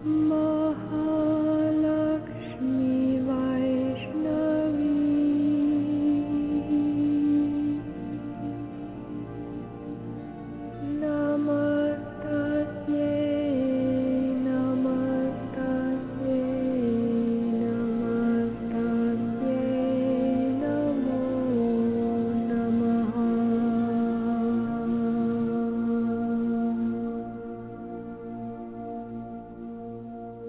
Mahalakshmi Vaishnavi Namastasye Namastasye Namastasye Namo Namaha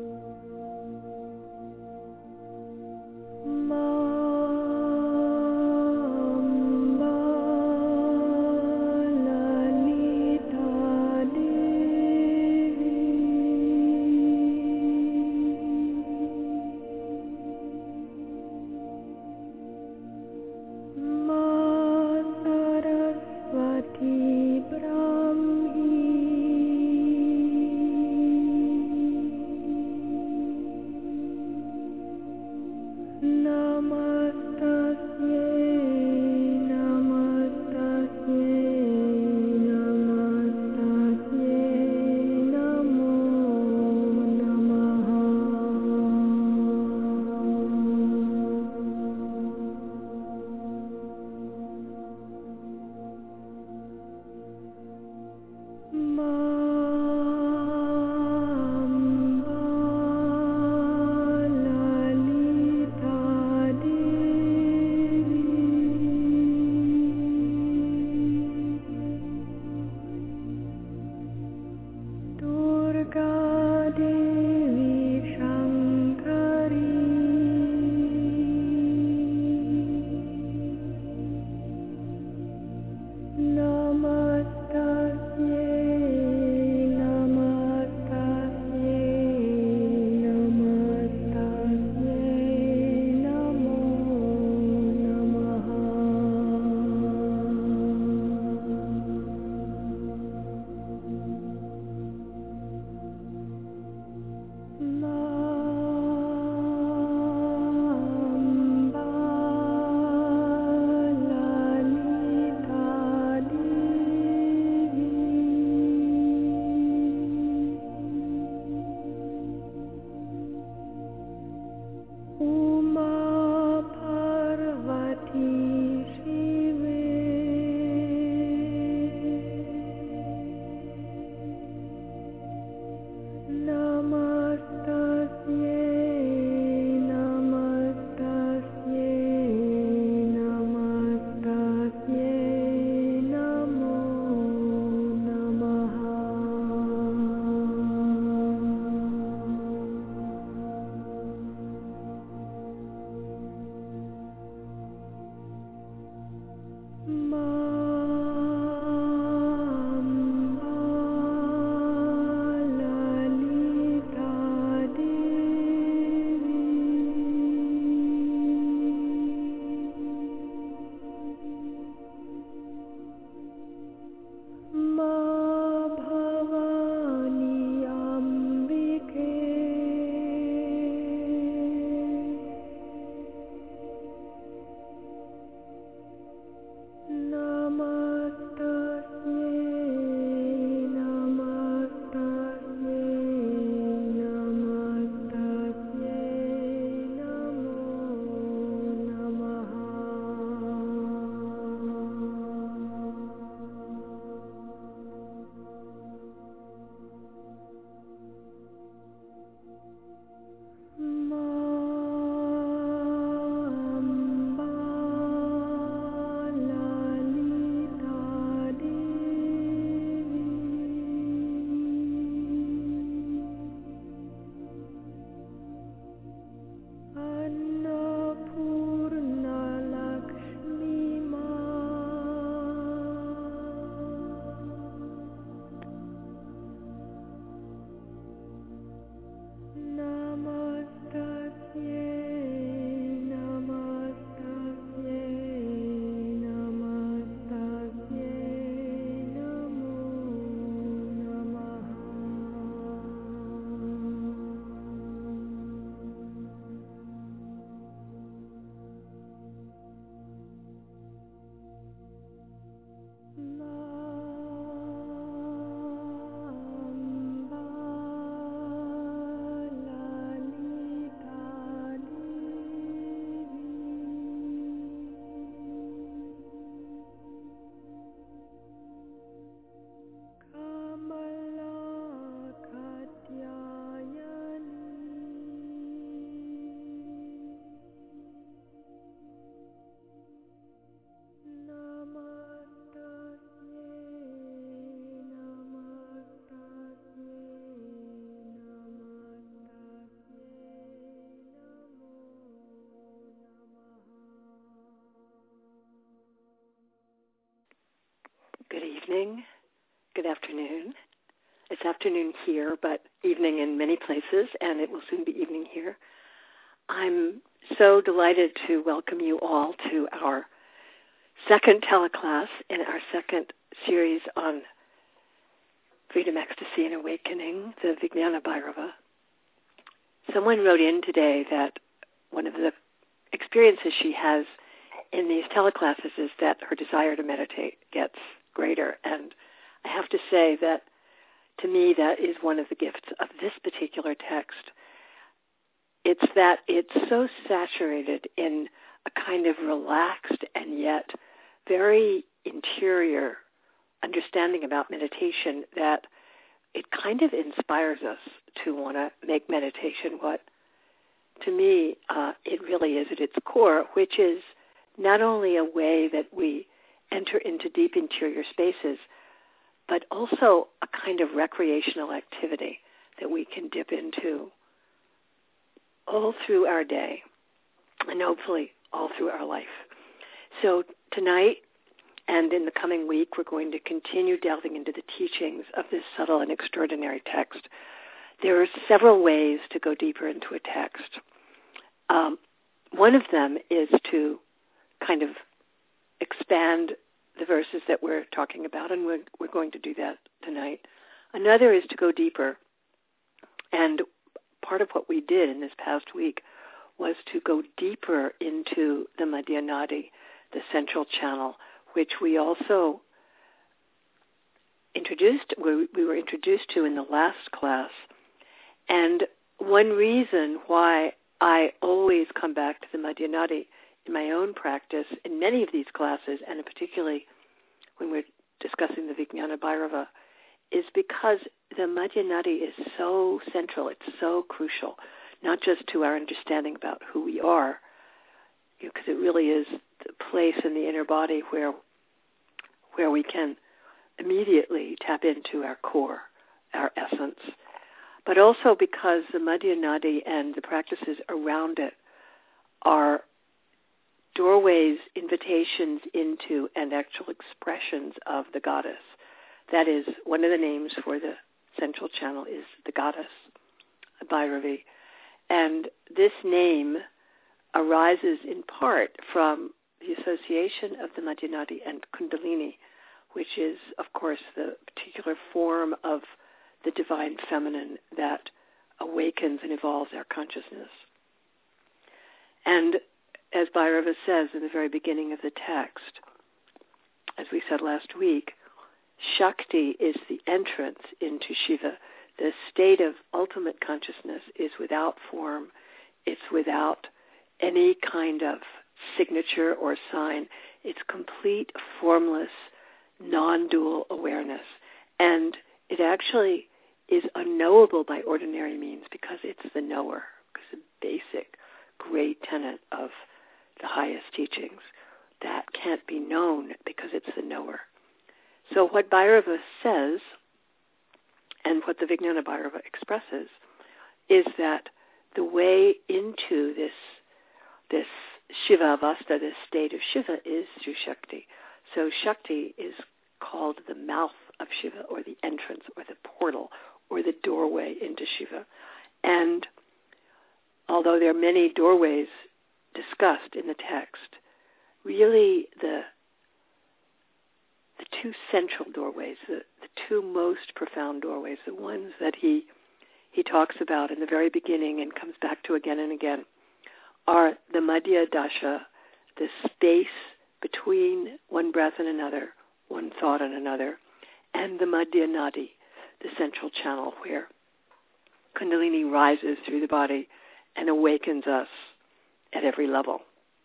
evening, good afternoon. It's afternoon here, but evening in many places, and it will soon be evening here. I'm so delighted to welcome you all to our second teleclass in our second series on freedom, ecstasy, and awakening, the Vijnana Bhairava. Someone wrote in today that one of the experiences she has in these teleclasses is that her desire to meditate gets greater. And I have to say that, to me, that is one of the gifts of this particular text. It's that it's so saturated in a kind of relaxed and yet very interior understanding about meditation that it kind of inspires us to want to make meditation what, to me, it really is at its core, which is not only a way that we enter into deep interior spaces, but also a kind of recreational activity that we can dip into all through our day and hopefully all through our life. So tonight and in the coming week, we're going to continue delving into the teachings of this subtle and extraordinary text. There are several ways to go deeper into a text. One of them is to kind of expand the verses that we're talking about, and we're going to do that tonight. Another is to go deeper, and part of what we did in this past week was to go deeper into the Madhya Nadi, the central channel, which we also we were introduced to in the last class. And one reason why I always come back to the Madhya Nadi in my own practice, in many of these classes, and particularly when we're discussing the Vijnana Bhairava, is because the Madhya Nadi is so central, it's so crucial, not just to our understanding about who we are, because it really is the place in the inner body where we can immediately tap into our core, our essence, but also because the Madhya Nadi and the practices around it are doorways, invitations into, and actual expressions of the goddess. That is, one of the names for the central channel is the goddess, Bhairavi. And this name arises in part from the association of the Madhya Nadi and Kundalini, which is, of course, the particular form of the divine feminine that awakens and evolves our consciousness. And as Bhairava says in the very beginning of the text, as we said last week, Shakti is the entrance into Shiva. The state of ultimate consciousness is without form. It's without any kind of signature or sign. It's complete, formless, non-dual awareness. And it actually is unknowable by ordinary means because it's the knower, because the basic, great tenet of the highest teachings, that can't be known because it's the knower. So what Bhairava says, and what the Vijnana Bhairava expresses, is that the way into this Shiva Avastha, this state of Shiva, is through Shakti. So Shakti is called the mouth of Shiva, or the entrance, or the portal, or the doorway into Shiva. And although there are many doorways discussed in the text, really the two central doorways, the two most profound doorways, the ones that he talks about in the very beginning and comes back to again and again, are the Madhya Dasha, the space between one breath and another, one thought and another, and the Madhya Nadi, the central channel where Kundalini rises through the body and awakens us at every level.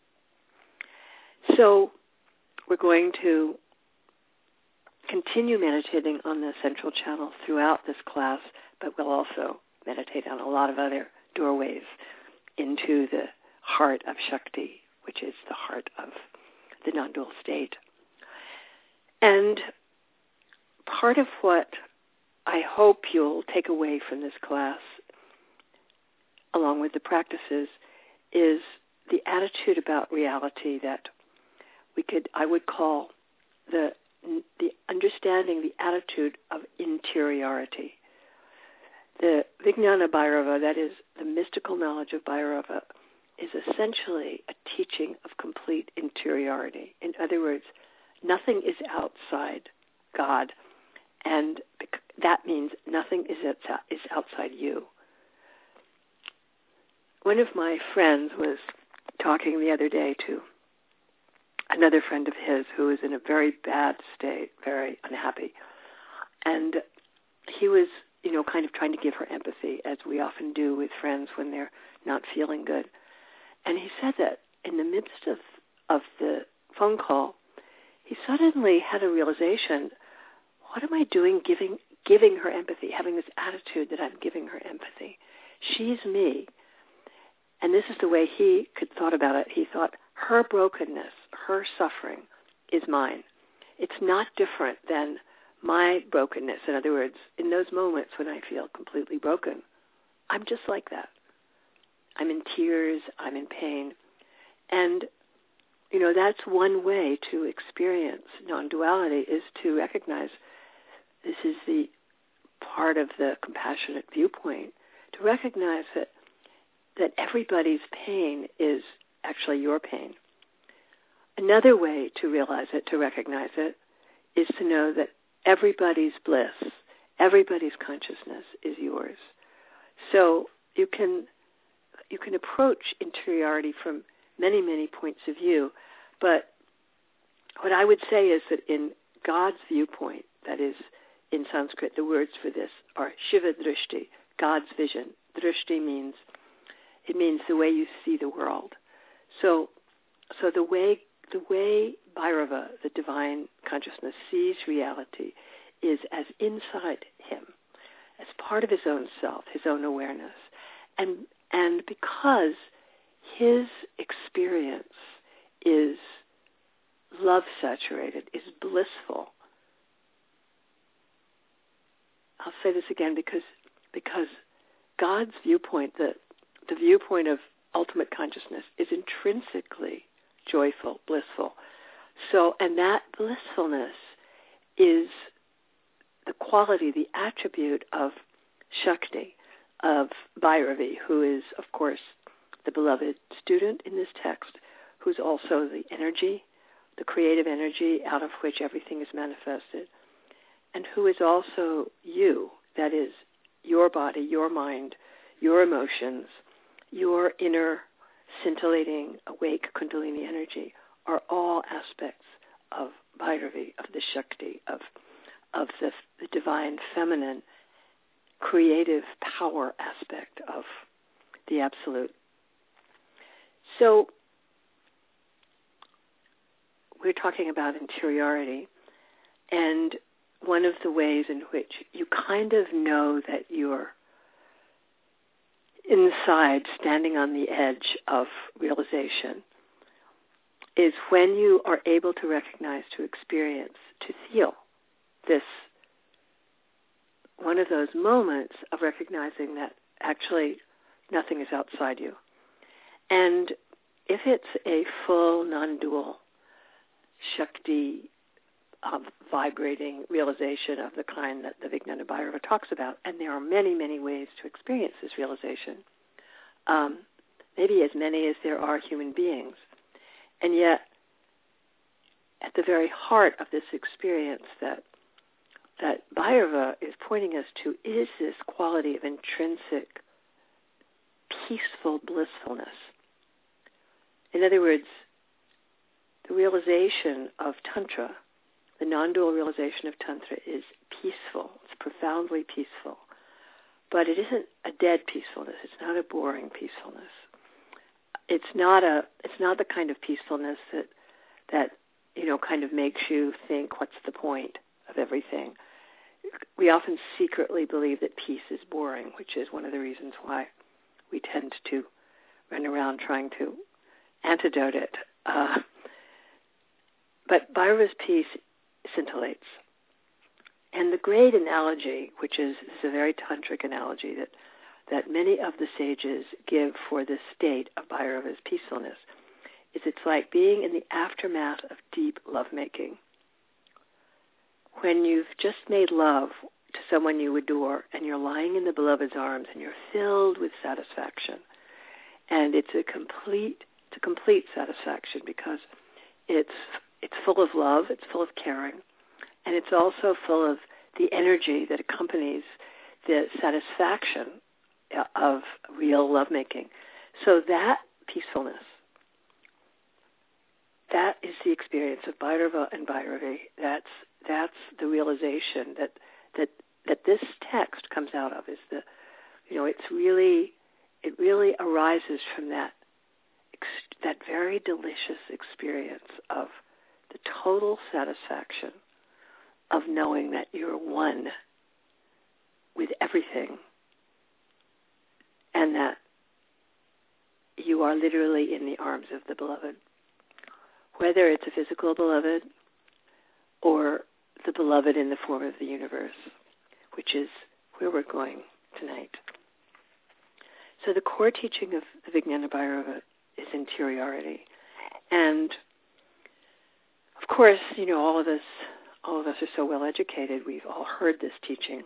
So we're going to continue meditating on the central channel throughout this class, but we'll also meditate on a lot of other doorways into the heart of Shakti, which is the heart of the non-dual state. And part of what I hope you'll take away from this class, along with the practices, is the attitude about reality that I would call the the understanding, the attitude of interiority. The Vijnana Bhairava, that is the mystical knowledge of Bhairava, is essentially a teaching of complete interiority. In other words, nothing is outside God, and that means nothing is outside you. One of my friends was talking the other day to another friend of his who was in a very bad state, very unhappy. And he was, kind of trying to give her empathy, as we often do with friends when they're not feeling good. And he said that in the midst of the phone call, he suddenly had a realization, what am I doing giving her empathy, having this attitude that I'm giving her empathy? She's me. And this is the way he thought about it. He thought, her brokenness, her suffering is mine. It's not different than my brokenness. In other words, in those moments when I feel completely broken, I'm just like that. I'm in tears, I'm in pain. And, that's one way to experience non-duality, is to recognize this is the part of the compassionate viewpoint, to recognize that everybody's pain is actually your pain. Another way to realize it, to recognize it, is to know that everybody's bliss, everybody's consciousness is yours. So you can approach interiority from many, many points of view, but what I would say is that in God's viewpoint, that is, in Sanskrit, the words for this are Shiva Drishti, God's vision. Drishti means the way you see the world. So the way Bhairava, the divine consciousness, sees reality is as inside him, as part of his own self, his own awareness. And because his experience is love-saturated, is blissful. I'll say this again because God's viewpoint, the viewpoint of ultimate consciousness, is intrinsically joyful, blissful. So, and that blissfulness is the quality, the attribute of Shakti, of Bhairavi, who is, of course, the beloved student in this text, who's also the energy, the creative energy out of which everything is manifested, and who is also you, that is, your body, your mind, your emotions, your inner scintillating, awake Kundalini energy are all aspects of Bhairavi, of the Shakti, of the divine feminine creative power aspect of the Absolute. So we're talking about interiority, and one of the ways in which you kind of know that you're inside, standing on the edge of realization, is when you are able to recognize, to experience, to feel this, one of those moments of recognizing that actually nothing is outside you. And if it's a full non-dual Shakti vibrating realization of the kind that the Vijnana Bhairava talks about, and there are many, many ways to experience this realization, maybe as many as there are human beings. And yet, at the very heart of this experience that Bhairava is pointing us to is this quality of intrinsic, peaceful blissfulness. In other words, the realization of Tantra, the non-dual realization of Tantra, is peaceful. It's profoundly peaceful. But it isn't a dead peacefulness. It's not a boring peacefulness. It's not the kind of peacefulness that kind of makes you think, what's the point of everything? We often secretly believe that peace is boring, which is one of the reasons why we tend to run around trying to antidote it. But Bhairava's peace scintillates. And the great analogy, which is a very tantric analogy that many of the sages give for the state of Bhairava's peacefulness, is it's like being in the aftermath of deep lovemaking. when you've just made love to someone you adore and you're lying in the beloved's arms and you're filled with satisfaction. And it's a complete satisfaction because it's full of love, it's full of caring, and it's also full of the energy that accompanies the satisfaction of real lovemaking. So that peacefulness, that is the experience of Bhairava and Bhairavi. That's the realization that this text comes out of. Is it really arises from that very delicious experience of the total satisfaction of knowing that you're one with everything, and that you are literally in the arms of the beloved, whether it's a physical beloved or the beloved in the form of the universe, which is where we're going tonight. So the core teaching of the Vijnana Bhairava is interiority. And of course, all of us are so well educated. We've all heard this teaching.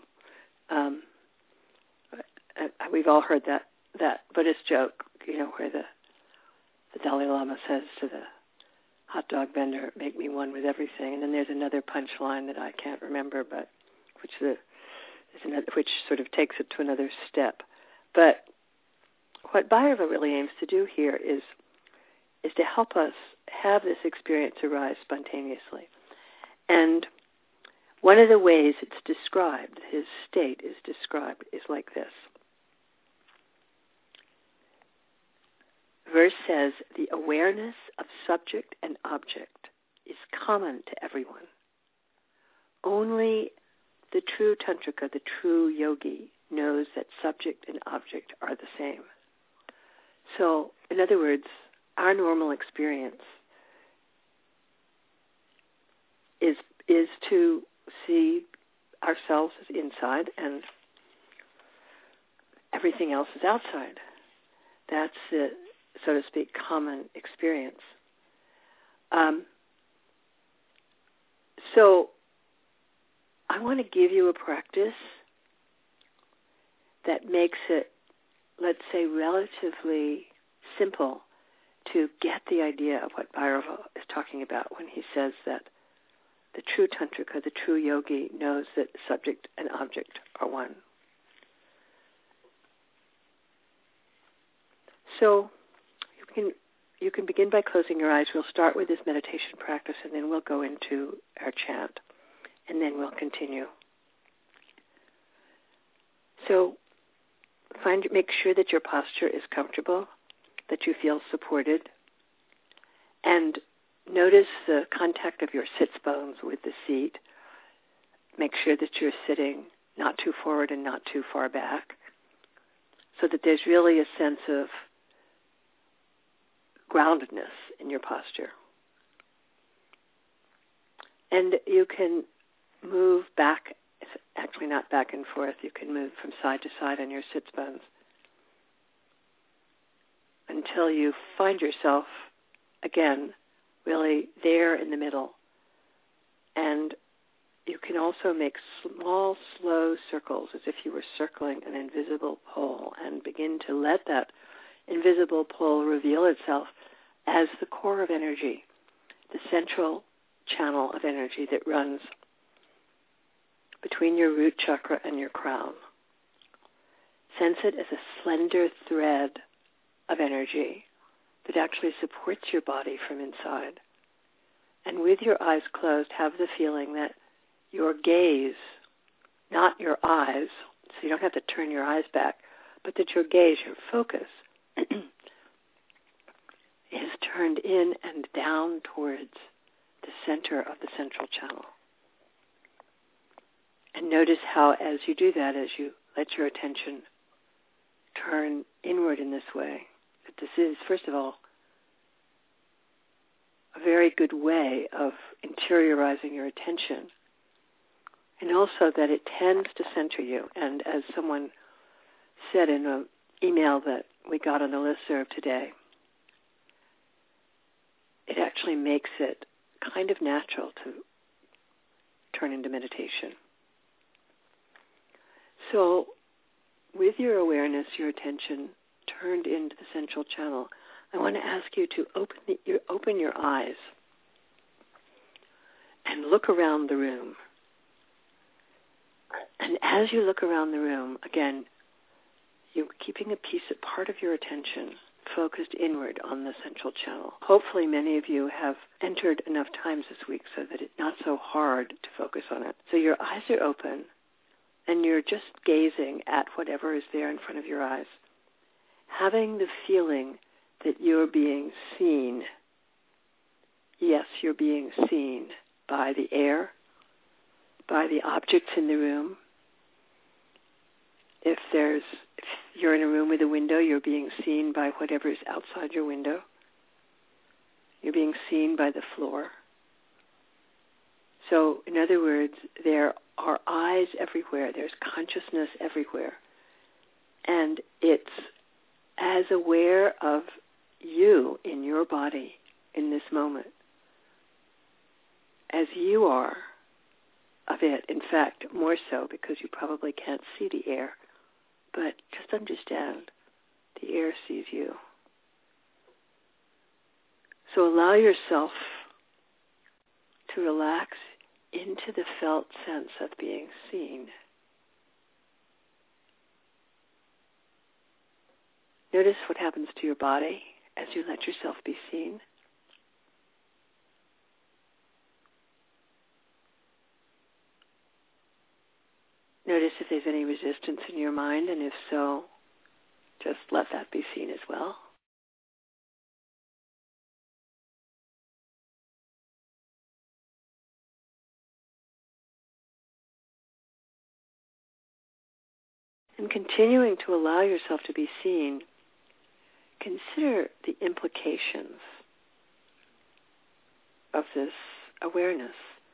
We've all heard that Buddhist joke, where the Dalai Lama says to the hot dog vendor, "Make me one with everything." And then there's another punchline that I can't remember, but which sort of takes it to another step. But what Bhairava really aims to do here is to help us have this experience arise spontaneously. And one of the ways it's described, his state is described, is like this. Verse says, the awareness of subject and object is common to everyone. Only the true tantrika, the true yogi, knows that subject and object are the same. So, in other words, our normal experience is to see ourselves as inside and everything else is outside. That's the, so to speak, common experience. So I want to give you a practice that makes it, let's say, relatively simple to get the idea of what Bhairava is talking about when he says that the true tantrika, the true yogi, knows that subject and object are one. So you can begin by closing your eyes. We'll start with this meditation practice, and then we'll go into our chant, and then we'll continue. So make sure that your posture is comfortable, that you feel supported, and notice the contact of your sits bones with the seat. Make sure that you're sitting not too forward and not too far back, so that there's really a sense of groundedness in your posture. And you can move back, actually not back and forth, you can move from side to side on your sits bones until you find yourself, again, really there in the middle. And you can also make small, slow circles as if you were circling an invisible pole, and begin to let that invisible pole reveal itself as the core of energy, the central channel of energy that runs between your root chakra and your crown. Sense it as a slender thread of energy that actually supports your body from inside. And with your eyes closed, have the feeling that your gaze, not your eyes, so you don't have to turn your eyes back, but that your gaze, your focus, is turned in and down towards the center of the central channel. And notice how, as you do that, as you let your attention turn inward in this way, that this is, first of all, a very good way of interiorizing your attention, and also that it tends to center you. And as someone said in an email that we got on the listserv today, it actually makes it kind of natural to turn into meditation. So with your awareness, your attention turned into the central channel, I want to ask you to open your eyes and look around the room. And as you look around the room, again, you're keeping a part of your attention focused inward on the central channel. Hopefully many of you have entered enough times this week so that it's not so hard to focus on it. So your eyes are open and you're just gazing at whatever is there in front of your eyes, having the feeling that you're being seen. Yes, you're being seen by the air, by the objects in the room. If you're in a room with a window, you're being seen by whatever is outside your window. You're being seen by the floor. So, in other words, there are eyes everywhere. There's consciousness everywhere. And it's as aware of you in your body in this moment as you are of it. In fact, more so because you probably can't see the air. But just understand, the air sees you. So allow yourself to relax into the felt sense of being seen. Notice what happens to your body as you let yourself be seen. Notice if there's any resistance in your mind, and if so, just let that be seen as well. And continuing to allow yourself to be seen, consider the implications of this awareness.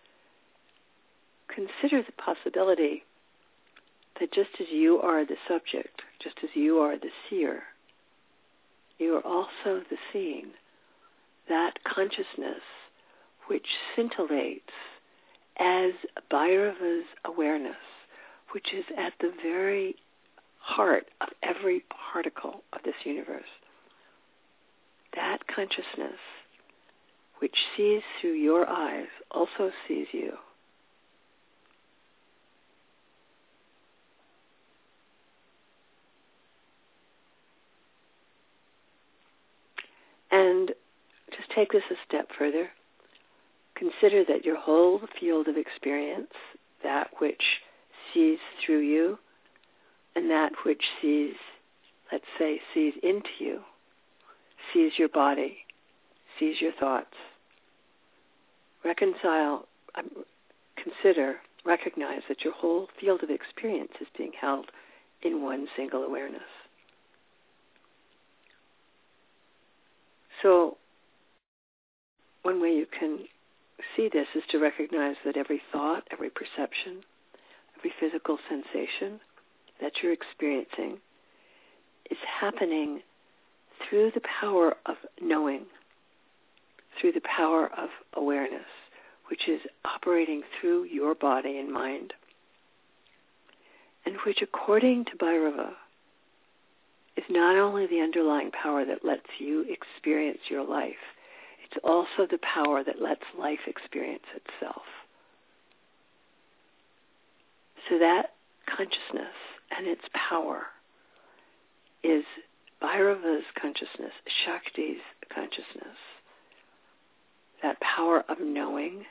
Consider the possibility that just as you are the subject, just as you are the seer, you are also the seen. That consciousness which scintillates as Bhairava's awareness, which is at the very heart of every particle of this universe. That consciousness which sees through your eyes also sees you. And just take this a step further. Consider that your whole field of experience, that which sees through you, and that which sees, let's say, sees into you, sees your body, sees your thoughts. Recognize that your whole field of experience is being held in one single awareness. So, one way you can see this is to recognize that every thought, every perception, every physical sensation that you're experiencing is happening through the power of knowing, through the power of awareness, which is operating through your body and mind, and which, according to Bhairava, is not only the underlying power that lets you experience your life, it's also the power that lets life experience itself. So that consciousness and its power is Bhairava's consciousness, Shakti's consciousness, that power of knowing,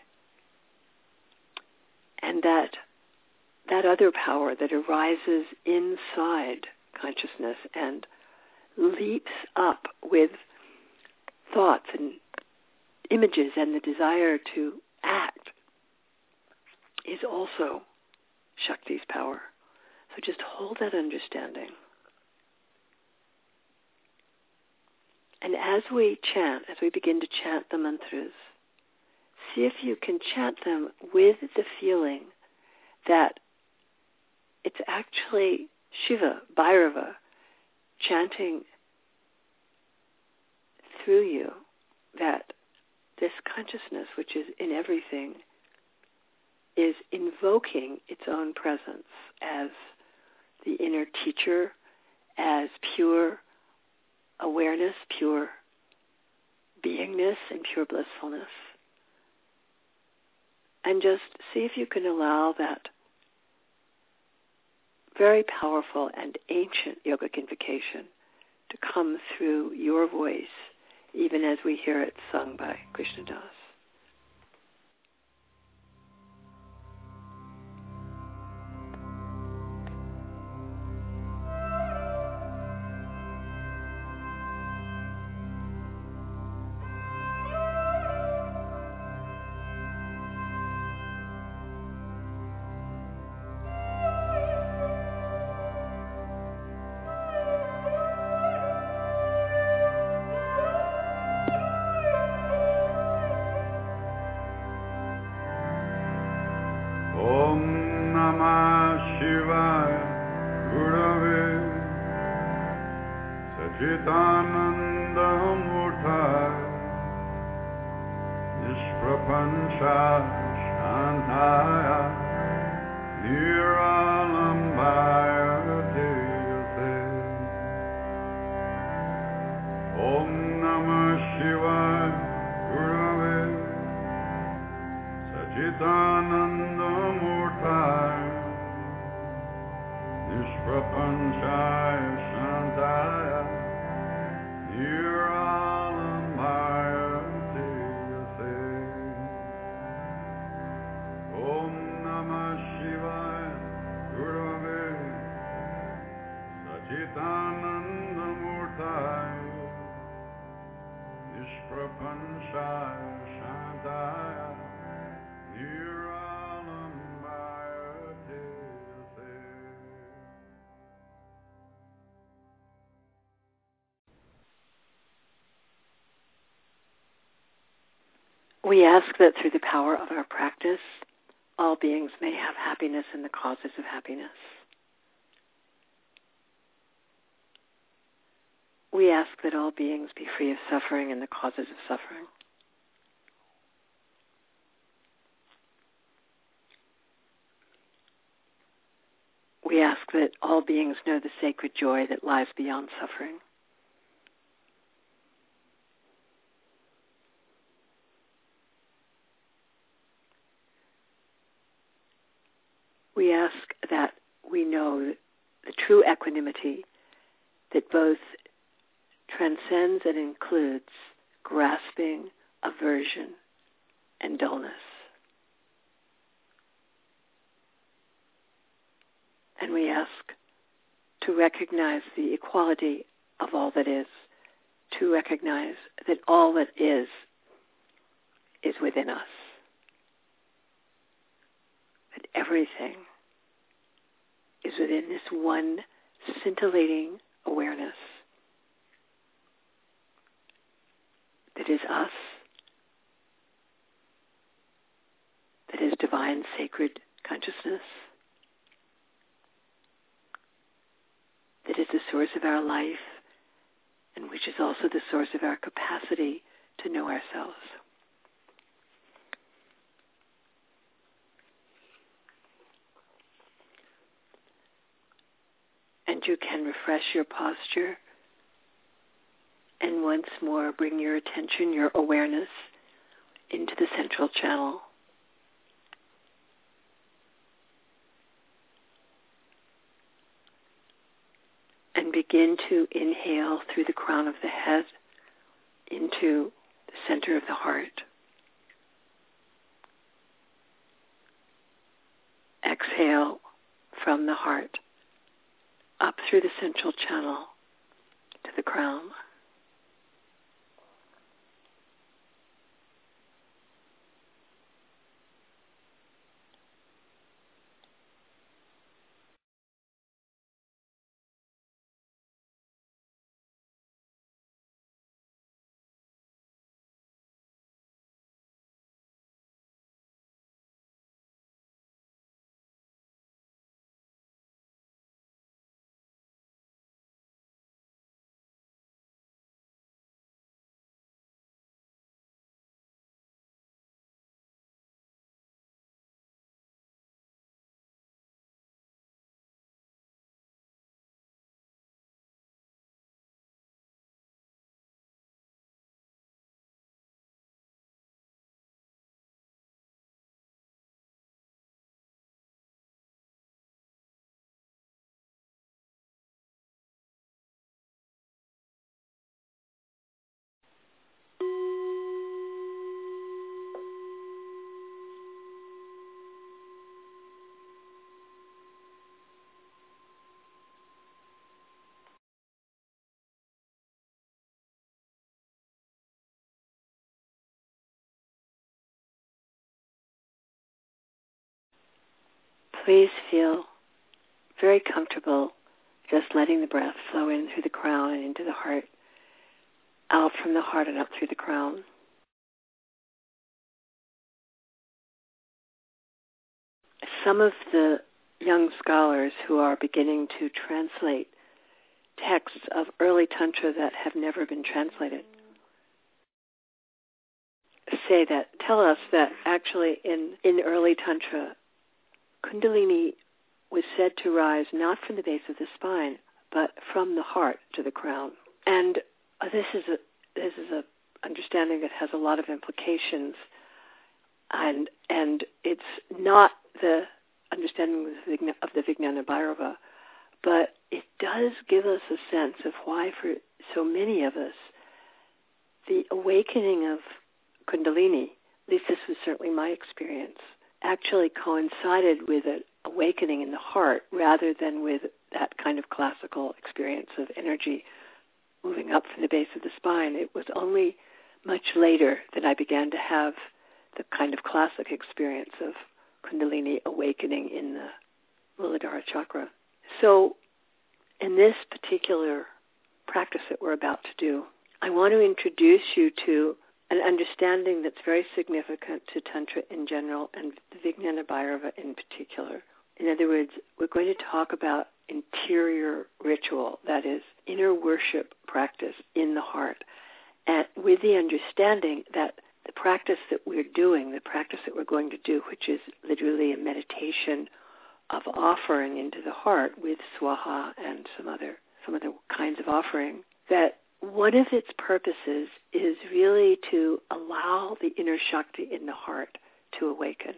and that other power that arises inside consciousness and leaps up with thoughts and images and the desire to act is also Shakti's power. So just hold that understanding. And as we begin to chant the mantras, see if you can chant them with the feeling that it's actually Shiva, Bhairava, chanting through you, that this consciousness, which is in everything, is invoking its own presence as the inner teacher, as pure awareness, pure beingness, and pure blissfulness. And just see if you can allow that very powerful and ancient yogic invocation to come through your voice, even as we hear it sung by Krishna Das. We ask that through the power of our practice, all beings may have happiness and the causes of happiness. We ask that all beings be free of suffering and the causes of suffering. We ask that all beings know the sacred joy that lies beyond suffering. We ask that we know the true equanimity that both transcends and includes grasping, aversion, and dullness. And we ask to recognize the equality of all that is, to recognize that all that is within us, that everything is within this one scintillating awareness that is us, that is divine sacred consciousness, that is the source of our life, and which is also the source of our capacity to know ourselves. And you can refresh your posture and once more bring your attention, your awareness, into the central channel. And begin to inhale through the crown of the head into the center of the heart. Exhale from the heart up through the central channel to the crown. please feel very comfortable just letting the breath flow in through the crown and into the heart, out from the heart and up through the crown. Some of the young scholars who are beginning to translate texts of early Tantra that have never been translated tell us that actually in early Tantra, Kundalini was said to rise not from the base of the spine, but from the heart to the crown. And this is a understanding that has a lot of implications, and it's not the understanding of the Vijnana Bhairava, but it does give us a sense of why for so many of us the awakening of Kundalini, at least this was certainly my experience, actually coincided with an awakening in the heart rather than with that kind of classical experience of energy moving up from the base of the spine. It was only much later that I began to have the kind of classic experience of Kundalini awakening in the Muladhara chakra. So in this particular practice that we're about to do, I want to introduce you to an understanding that's very significant to Tantra in general and the Vijnana Bhairava in particular. In other words, we're going to talk about interior ritual, that is, inner worship practice in the heart, and with the understanding that the practice that we're doing, the practice that we're going to do, which is literally a meditation of offering into the heart with swaha and some other kinds of offering, that one of its purposes is really to allow the inner Shakti in the heart to awaken,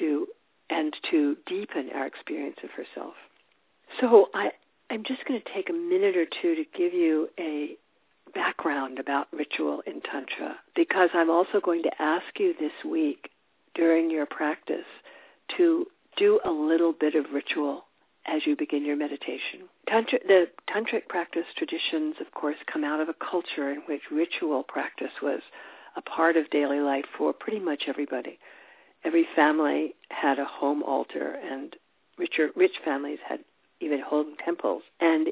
and to deepen our experience of herself. So I'm just going to take a minute or two to give you a background about ritual in Tantra, because I'm also going to ask you this week during your practice to do a little bit of ritual as you begin your meditation. The Tantric practice traditions, of course, come out of a culture in which ritual practice was a part of daily life for pretty much everybody. Every family had a home altar, and rich families had even home temples. And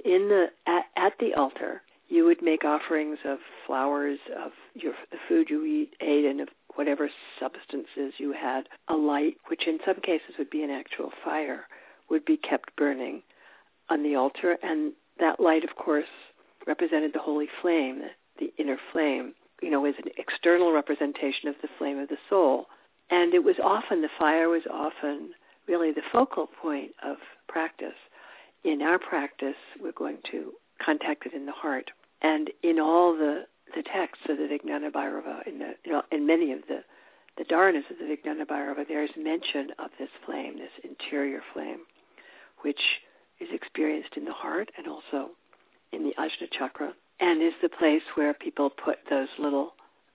at the altar, you would make offerings of flowers, of the food you ate, and of whatever substances you had. A light, which in some cases would be an actual fire, would be kept burning on the altar, and that light, of course, represented the holy flame, the inner flame, was an external representation of the flame of the soul. And the fire was often really the focal point of practice. In our practice, we're going to contact it in the heart. And in all the texts of the Vijnana Bhairava, in many of the dharanas of the Vijnana Bhairava, there is mention of this flame, this interior flame, which is experienced in the heart and also in the Ajna chakra, and is the place where people put those little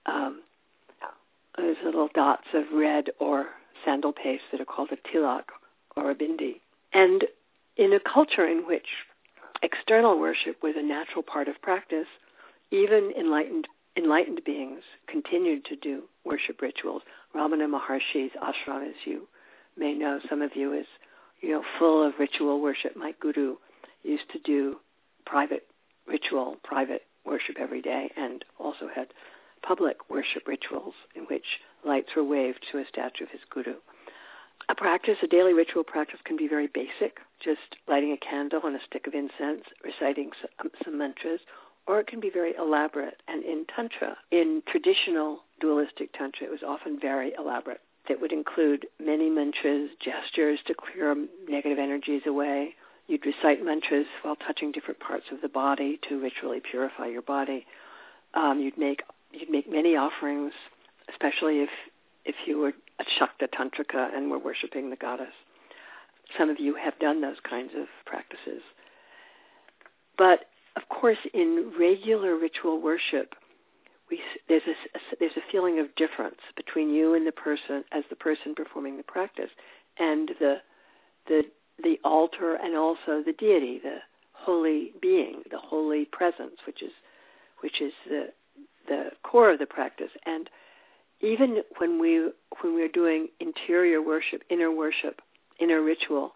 dots of red or sandal paste that are called a tilak or a bindi. And in a culture in which external worship was a natural part of practice, even enlightened beings continued to do worship rituals. Ramana Maharshi's ashram, as you may know, some of you, is full of ritual worship. My guru used to do private worship every day, and also had public worship rituals in which lights were waved to a statue of his guru. A daily ritual practice can be very basic, just lighting a candle and a stick of incense, reciting some mantras, or it can be very elaborate. And in Tantra, in traditional dualistic Tantra, it was often very elaborate. That would include many mantras, gestures to clear negative energies away. You'd recite mantras while touching different parts of the body to ritually purify your body. You'd make many offerings, especially if you were a Shakta Tantrika and were worshiping the goddess. Some of you have done those kinds of practices. But, of course, in regular ritual worship, there's a feeling of difference between you and the person performing the practice, and the altar, and also the deity, the holy being, the holy presence, which is the core of the practice. And even when we're doing interior worship, inner ritual,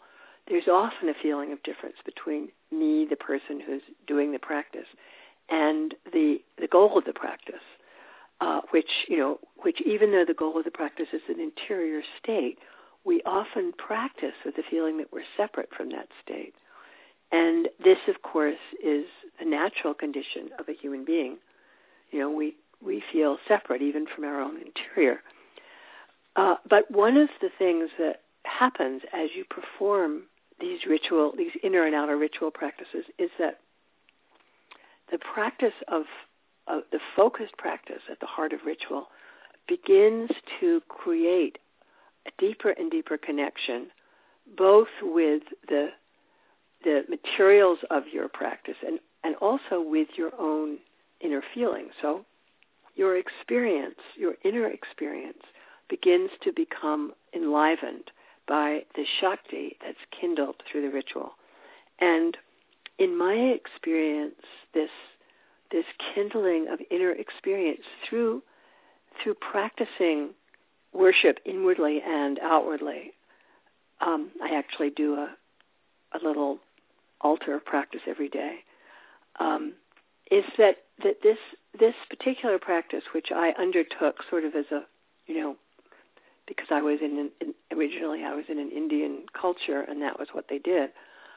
there's often a feeling of difference between me, the person who's doing the practice, and the goal of the practice, which even though the goal of the practice is an interior state, we often practice with the feeling that we're separate from that state. And this, of course, is a natural condition of a human being. We feel separate even from our own interior. But one of the things that happens as you perform these inner and outer ritual practices is that the practice of the focused practice at the heart of ritual begins to create a deeper and deeper connection, both with the materials of your practice and also with your own inner feeling. So your inner experience begins to become enlivened by the Shakti that's kindled through the ritual. And in my experience, this kindling of inner experience through practicing worship inwardly and outwardly. I actually do a little altar practice every day. Is that this particular practice, which I undertook sort of as a, because I was originally I was in an Indian culture, and that was what they did.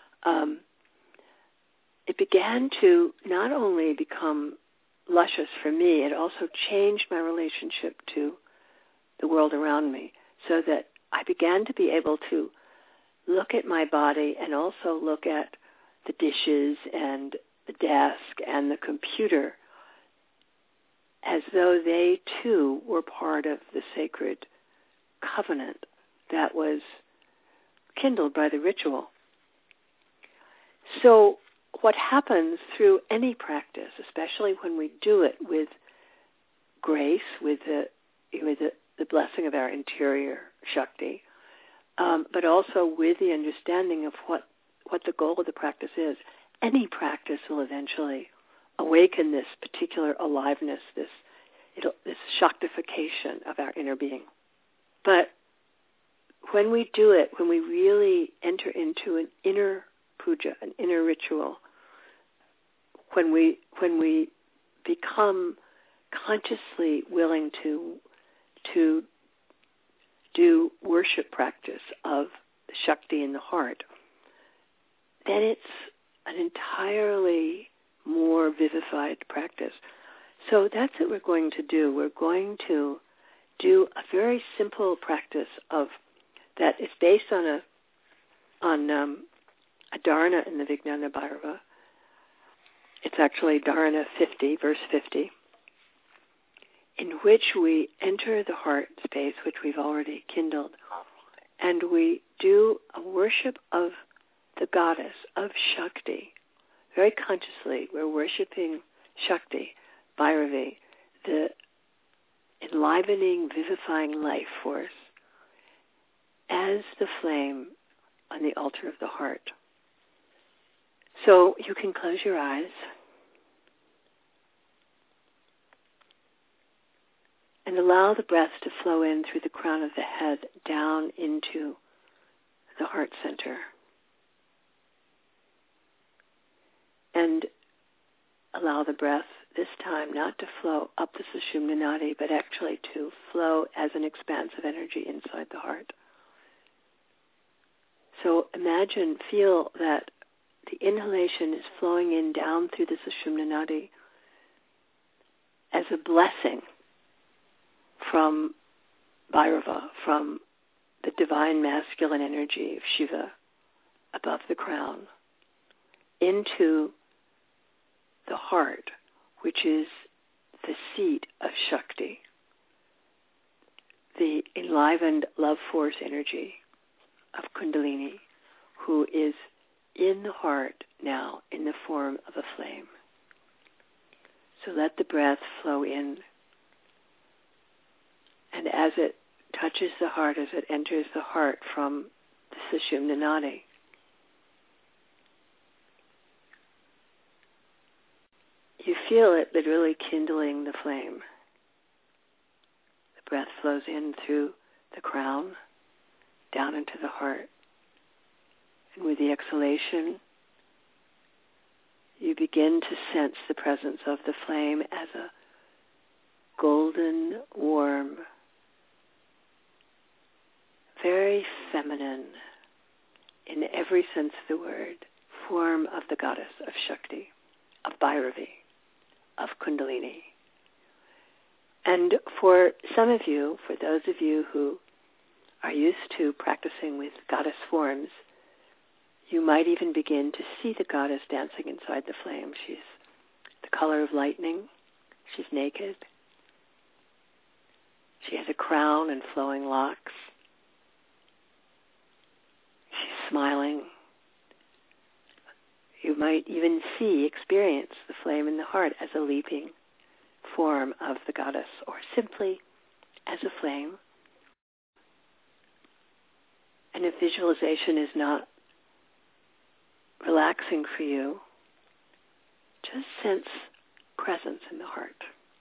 It began to not only become luscious for me, it also changed my relationship to the world around me, so that I began to be able to look at my body and also look at the dishes and the desk and the computer as though they too were part of the sacred covenant that was kindled by the ritual. So what happens through any practice, especially when we do it with grace, with the blessing of our interior Shakti, but also with the understanding of what the goal of the practice is, any practice will eventually awaken this particular aliveness, this Shaktification of our inner being. But when we do it, when we really enter into an inner puja, an inner ritual, when we become consciously willing to do worship practice of the Shakti in the heart, then it's an entirely more vivified practice. So that's what we're going to do. We're going to do a very simple practice of that is based on a dharana in the Vijnana Bhairava. It's actually dharana 50, verse 50, in which we enter the heart space, which we've already kindled, and we do a worship of the goddess, of Shakti. Very consciously, we're worshiping Shakti, Bhairavi, the enlivening, vivifying life force, as the flame on the altar of the heart. So you can close your eyes and allow the breath to flow in through the crown of the head down into the heart center. And allow the breath this time not to flow up the Sushumna Nadi, but actually to flow as an expansive energy inside the heart. So feel that the inhalation is flowing in down through the Sushumna Nadi as a blessing from Bhairava, from the divine masculine energy of Shiva above the crown, into the heart, which is the seat of Shakti, the enlivened love force energy of Kundalini, who is in the heart now in the form of a flame. So let the breath flow in, and as it touches the heart, as it enters the heart from the Sushumna Nadi, you feel it literally kindling the flame. The breath flows in through the crown, down into the heart, And with the exhalation, you begin to sense the presence of the flame as a golden, warm, very feminine, in every sense of the word, form of the goddess of Shakti, of Bhairavi, of Kundalini. And for some of you, for those of you who are used to practicing with goddess forms, you might even begin to see the goddess dancing inside the flame. She's the color of lightning. She's naked. She has a crown and flowing locks. She's smiling. You might even experience the flame in the heart as a leaping form of the goddess, or simply as a flame. And if visualization is not relaxing for you, just sense presence in the heart.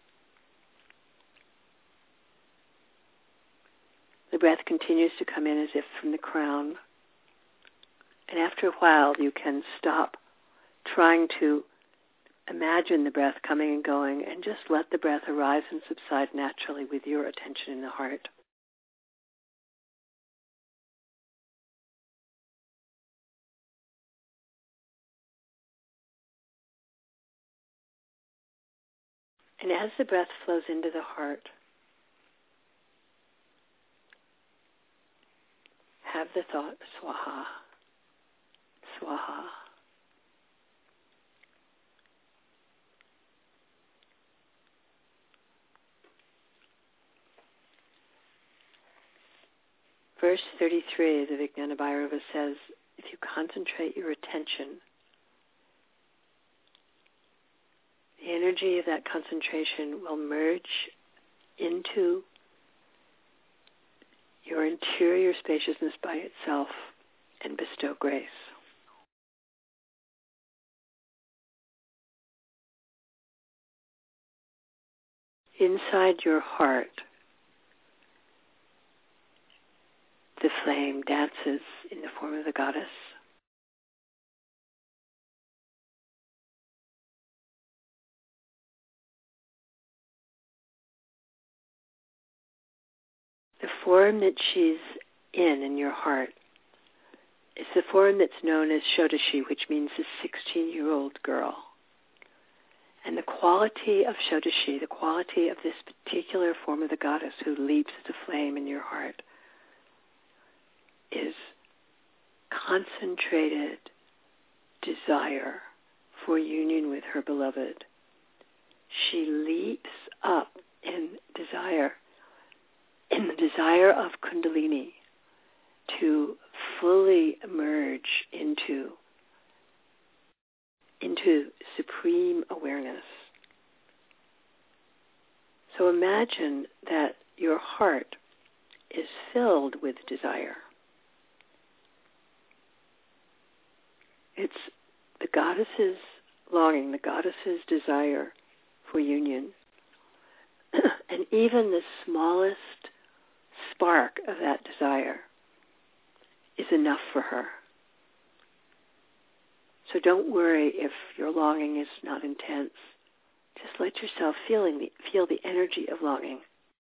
The breath continues to come in as if from the crown. And after a while, you can stop trying to imagine the breath coming and going and just let the breath arise and subside naturally with your attention in the heart. And as the breath flows into the heart, have the thought, Swaha, Swaha. Verse 33 of the Vijnana Bhairava says, if you concentrate your attention, the energy of that concentration will merge into your interior spaciousness by itself and bestow grace. Inside your heart, the flame dances in the form of the goddess. The form that she's in your heart, is the form that's known as Shodashi, which means the 16-year-old girl. And the quality of Shodashi, the quality of this particular form of the goddess who leaps as a flame in your heart, is concentrated desire for union with her beloved. She leaps up in desire, in the desire of Kundalini, to fully merge into supreme awareness. So imagine that your heart is filled with desire. It's the goddess's longing, the goddess's desire for union. And even the smallest spark of that desire is enough for her. So don't worry if your longing is not intense. Just let yourself feel the energy of longing.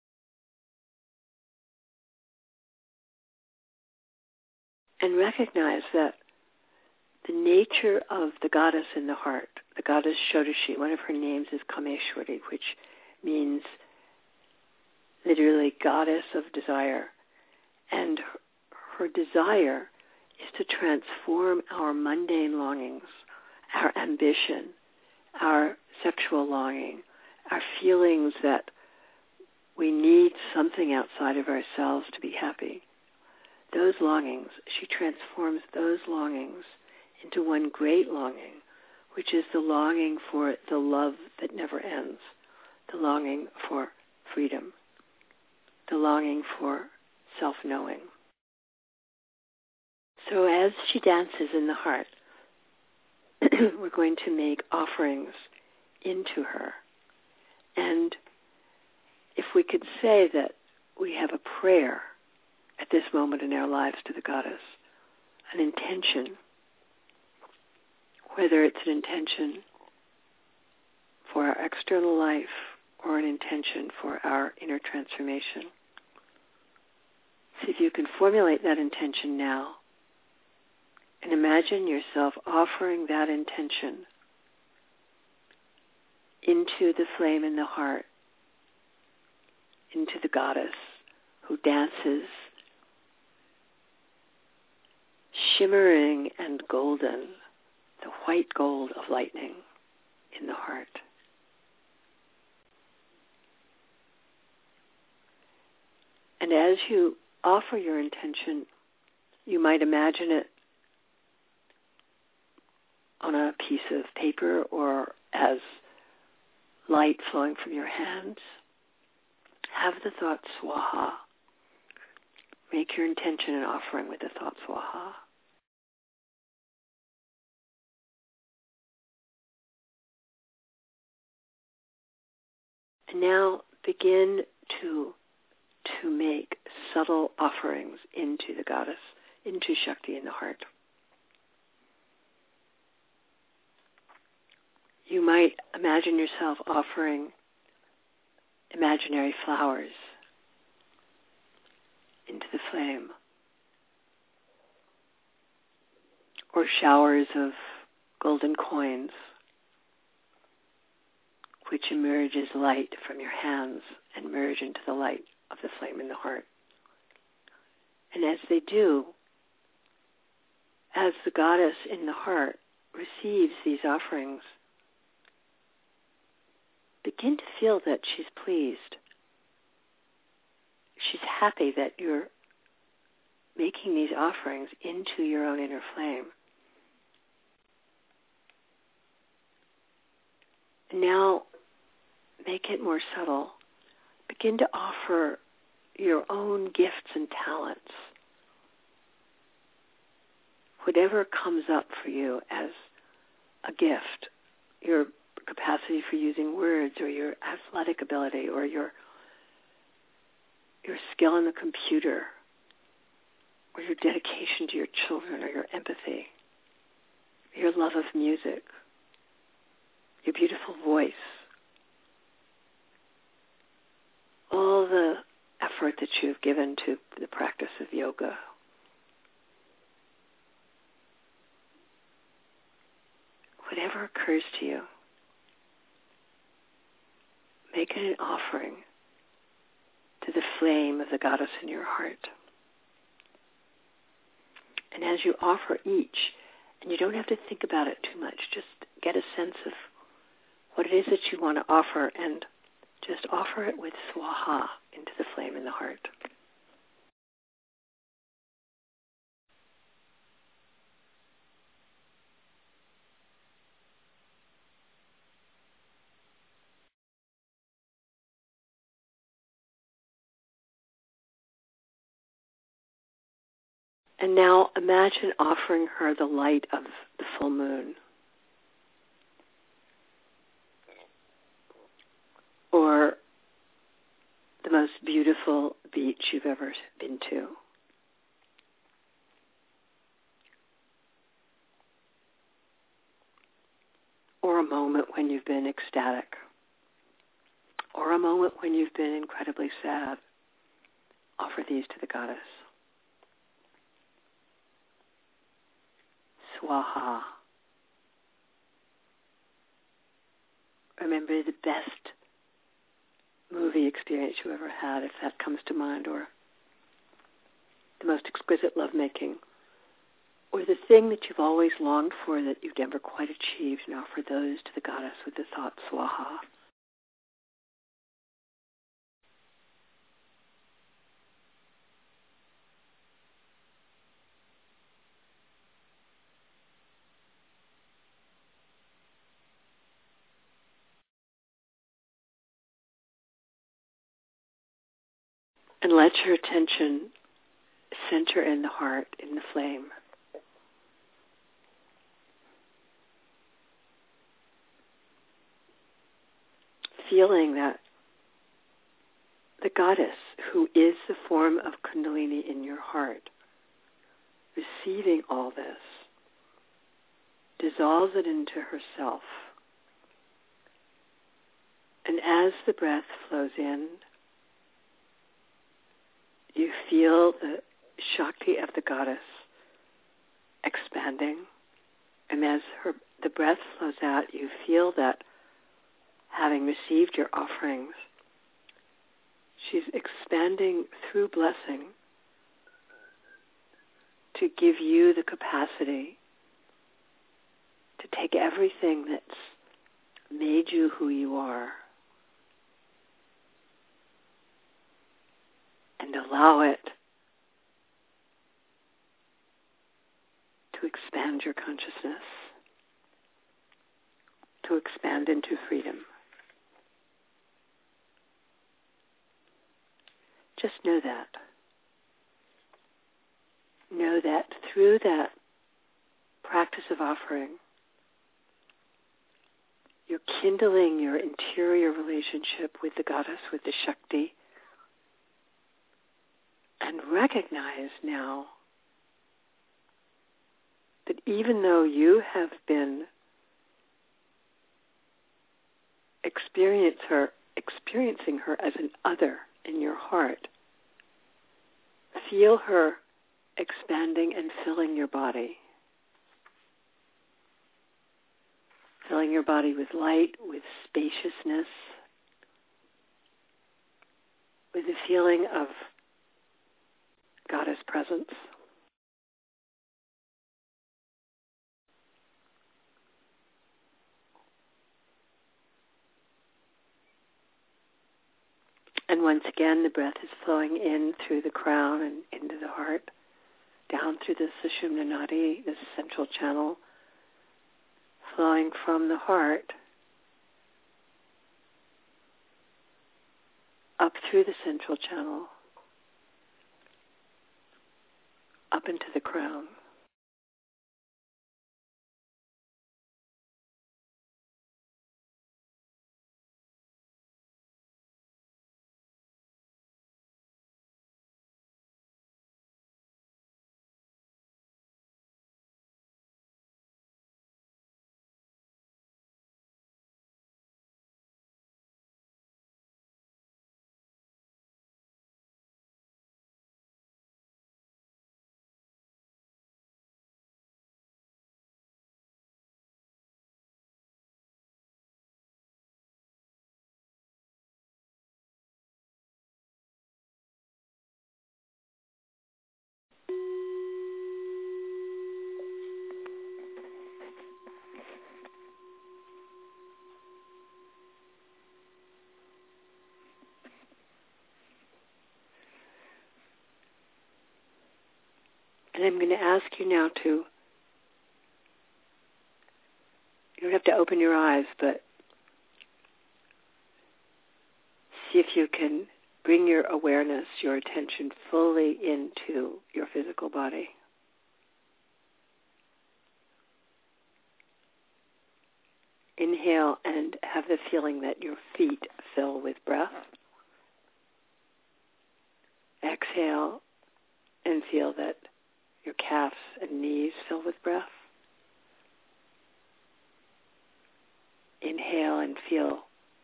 And recognize that the nature of the goddess in the heart, the goddess Shodashi, one of her names is Kameshwari, which means literally goddess of desire. And her desire is to transform our mundane longings, our ambition, our sexual longing, our feelings that we need something outside of ourselves to be happy. Those longings, she transforms those longings into one great longing, which is the longing for the love that never ends, the longing for freedom, the longing for self-knowing. So as she dances in the heart, we're going to make offerings into her. And if we could say that we have a prayer at this moment in our lives to the goddess, an intention, whether it's an intention for our external life or an intention for our inner transformation. See if you can formulate that intention now and imagine yourself offering that intention into the flame in the heart, into the goddess who dances shimmering and golden, the white gold of lightning in the heart. And as you offer your intention, you might imagine it on a piece of paper or as light flowing from your hands. Have the thought Swaha. Make your intention and offering with the thought Swaha. And now begin to make subtle offerings into the goddess, into Shakti in the heart. You might imagine yourself offering imaginary flowers into the flame, or showers of golden coins which emerge as light from your hands and merge into the light of the flame in the heart. And as they do, as the goddess in the heart receives these offerings, begin to feel that she's pleased. She's happy that you're making these offerings into your own inner flame. And now, make it more subtle. Begin to offer your own gifts and talents. Whatever comes up for you as a gift, your capacity for using words or your athletic ability or your skill in the computer or your dedication to your children or your empathy, your love of music, your beautiful voice, all the effort that you've given to the practice of yoga. Whatever occurs to you, make it an offering to the flame of the goddess in your heart. And as you offer each, and you don't have to think about it too much, just get a sense of what it is that you want to offer and just offer it with Swaha into the flame in the heart. And now imagine offering her the light of the full moon, or the most beautiful beach you've ever been to, or a moment when you've been ecstatic, or a moment when you've been incredibly sad. Offer these to the goddess. Swaha. Remember the best movie experience you ever had, if that comes to mind, or the most exquisite lovemaking, or the thing that you've always longed for that you've never quite achieved, and offer those to the goddess with the thought Swaha. And let your attention center in the heart, in the flame. Feeling that the goddess, who is the form of Kundalini in your heart, receiving all this, dissolves it into herself. And as the breath flows in, you feel the Shakti of the goddess expanding. And as the breath flows out, you feel that having received your offerings, she's expanding through blessing to give you the capacity to take everything that's made you who you are and allow it to expand your consciousness, to expand into freedom. Just know that. Know that through that practice of offering, you're kindling your interior relationship with the goddess, with the Shakti, and recognize now that even though you have been experiencing her as an other in your heart, feel her expanding and filling your body. Filling your body with light, with spaciousness, with a feeling of goddess presence. And once again, the breath is flowing in through the crown and into the heart, down through the Sushumna Nadi, this central channel, flowing from the heart up through the central channel, up into the crown. And I'm going to ask you now to, you don't have to open your eyes, but see if you can bring your awareness, your attention fully into your physical body. Inhale and have the feeling that your feet fill with breath. Exhale and feel that your calves and knees fill with breath. Inhale and feel,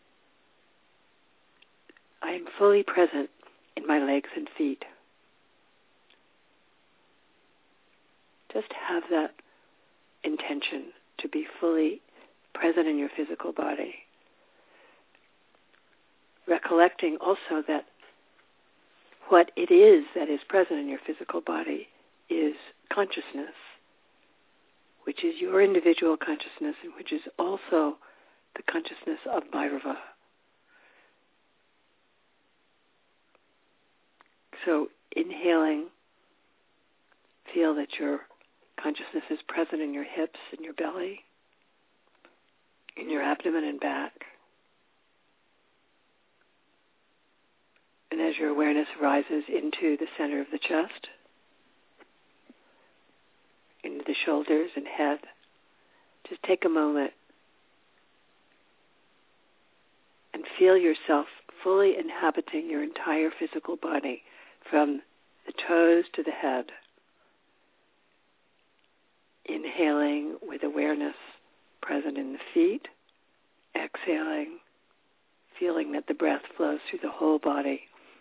I am fully present in my legs and feet. Just have that intention to be fully present in your physical body. Recollecting also that what it is that is present in your physical body is consciousness, which is your individual consciousness and which is also the consciousness of Bhairava. So inhaling, feel that your consciousness is present in your hips and your belly, in your abdomen and back. And as your awareness rises into the center of the chest, into the shoulders and head, just take a moment and feel yourself fully inhabiting your entire physical body from the toes to the head. Inhaling with awareness present in the feet. Exhaling, feeling that the breath flows through the whole body.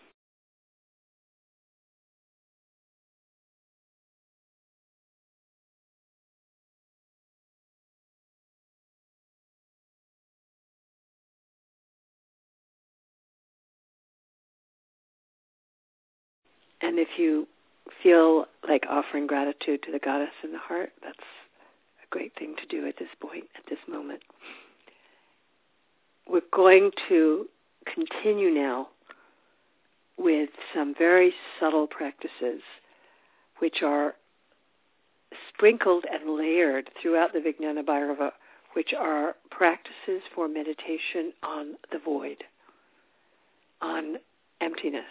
And if you feel like offering gratitude to the goddess in the heart, that's a great thing to do at this point, at this moment. We're going to continue now with some very subtle practices which are sprinkled and layered throughout the Vijnana Bhairava, which are practices for meditation on the void, on emptiness.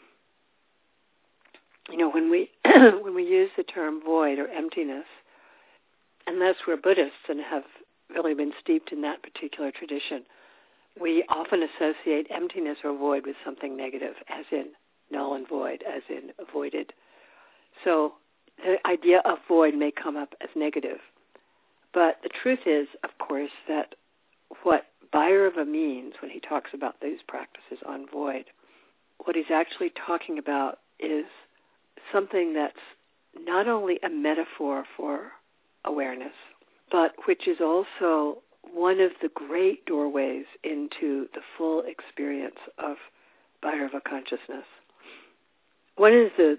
You know, when we when we use the term void or emptiness, unless we're Buddhists and have really been steeped in that particular tradition, we often associate emptiness or void with something negative, as in null and void, as in avoided. So the idea of void may come up as negative. But the truth is, of course, that what Bhairava means when he talks about these practices on void, what he's actually talking about is something that's not only a metaphor for awareness, but which is also one of the great doorways into the full experience of Bhairava consciousness. One of the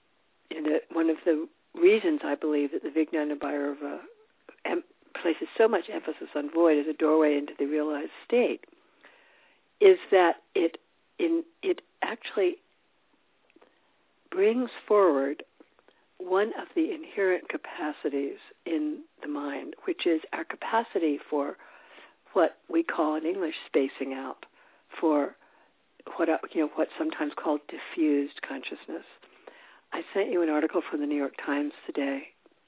reasons I believe that the Vijnana Bhairava places so much emphasis on void as a doorway into the realized state is that it actually brings forward one of the inherent capacities in the mind, which is our capacity for what we call in English spacing out, for what's sometimes called diffused consciousness. I sent you an article from the New York Times today,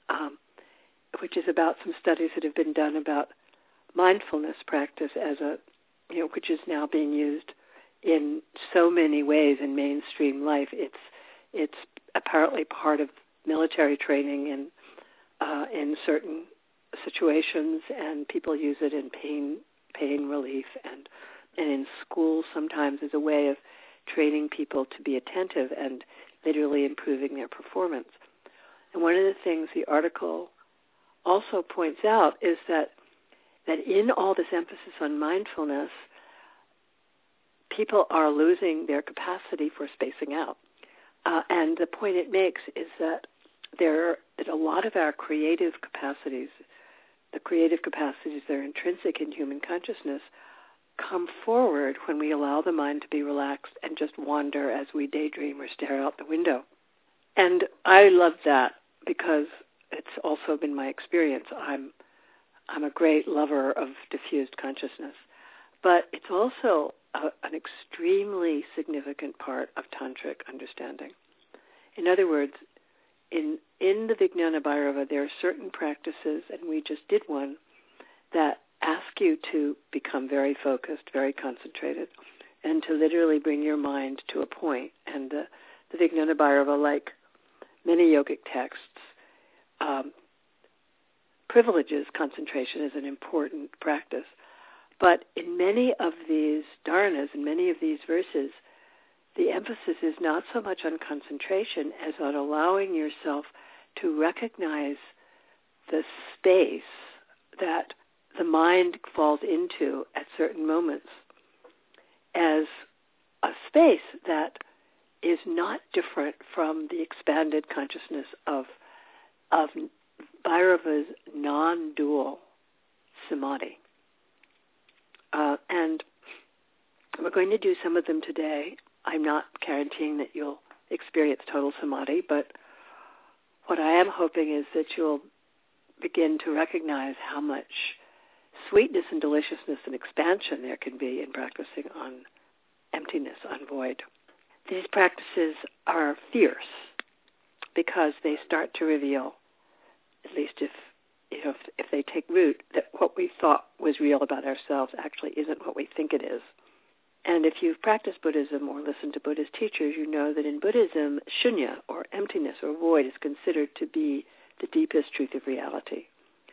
which is about some studies that have been done about mindfulness practice as which is now being used in so many ways in mainstream life. It's apparently part of military training in certain situations, and people use it in pain relief and in schools sometimes as a way of training people to be attentive and literally improving their performance. And one of the things the article also points out is that in all this emphasis on mindfulness, people are losing their capacity for spacing out. And the point it makes is that a lot of our creative capacities, the creative capacities that are intrinsic in human consciousness, come forward when we allow the mind to be relaxed and just wander as we daydream or stare out the window. And I love that because it's also been my experience. I'm a great lover of diffused consciousness. But it's also an extremely significant part of tantric understanding. In other words, in the Vijnana Bhairava, there are certain practices, and we just did one, that ask you to become very focused, very concentrated, and to literally bring your mind to a point. And the Vijnana Bhairava, like many yogic texts, privileges concentration as an important practice. But in many of these dharanas, in many of these verses, the emphasis is not so much on concentration as on allowing yourself to recognize the space that the mind falls into at certain moments as a space that is not different from the expanded consciousness of Bhairava's non-dual samadhi. And we're going to do some of them today. I'm not guaranteeing that you'll experience total samadhi, but what I am hoping is that you'll begin to recognize how much sweetness and deliciousness and expansion there can be in practicing on emptiness, on void. These practices are fierce because they start to reveal, at least if they take root, that what we thought was real about ourselves actually isn't what we think it is. And if you've practiced Buddhism or listened to Buddhist teachers, you know that in Buddhism, shunya, or emptiness, or void, is considered to be the deepest truth of reality.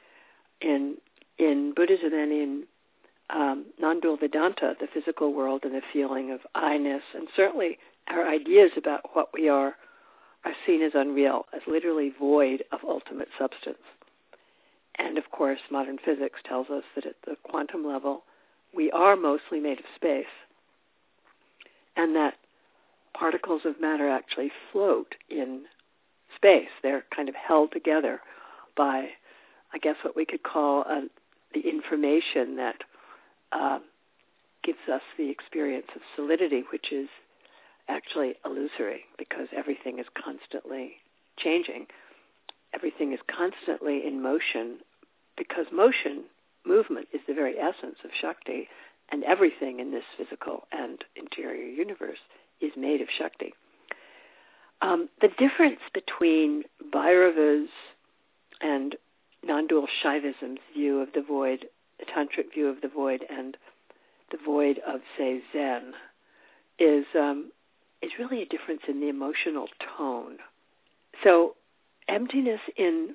In Buddhism and in non-dual Vedanta, the physical world and the feeling of I-ness, and certainly our ideas about what we are seen as unreal, as literally void of ultimate substance. And of course, modern physics tells us that at the quantum level, we are mostly made of space, and that particles of matter actually float in space. They're kind of held together by, I guess, what we could call the information that gives us the experience of solidity, which is actually illusory because everything is constantly changing. Everything is constantly in motion because movement is the very essence of Shakti, and everything in this physical and interior universe is made of Shakti. The difference between Bhairava's and non-dual Shaivism's view of the void, the tantric view of the void, and the void of, say, Zen, is really a difference in the emotional tone. So emptiness in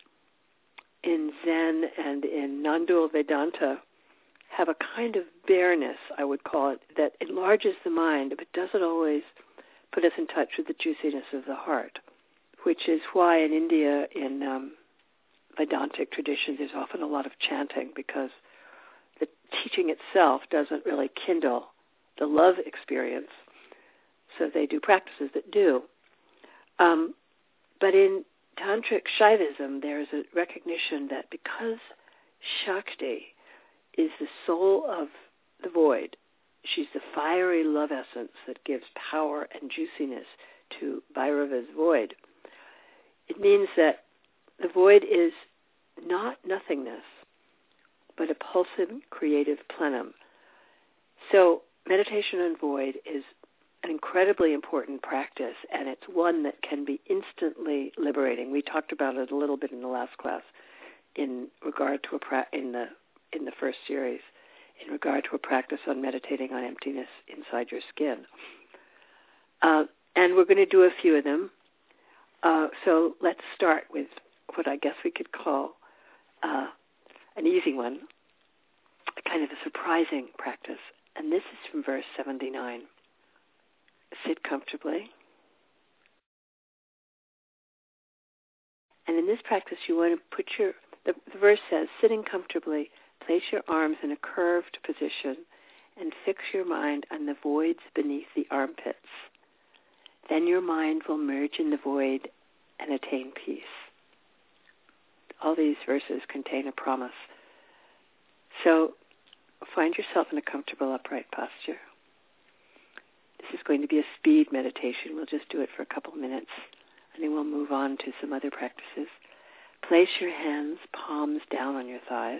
Zen and in non-dual Vedanta have a kind of bareness, I would call it, that enlarges the mind, but doesn't always put us in touch with the juiciness of the heart, which is why in India, in Vedantic tradition, there's often a lot of chanting, because the teaching itself doesn't really kindle the love experience, so they do practices that do. But in Tantric Shaivism, there's a recognition that because Shakti is the soul of the void, she's the fiery love essence that gives power and juiciness to Bhairava's void, it means that the void is not nothingness, but a pulsing creative plenum. So meditation on void is an incredibly important practice, and it's one that can be instantly liberating. We talked about it a little bit in the last class in regard to in the first series, in regard to a practice on meditating on emptiness inside your skin. And we're going to do a few of them. So let's start with what I guess we could call an easy one, kind of a surprising practice. And this is from verse 79. Sit comfortably. And in this practice, you want to put the verse says, sitting comfortably, place your arms in a curved position and fix your mind on the voids beneath the armpits. Then your mind will merge in the void and attain peace. All these verses contain a promise. So find yourself in a comfortable upright posture. This is going to be a speed meditation. We'll just do it for a couple minutes, and then we'll move on to some other practices. Place your hands, palms down on your thighs.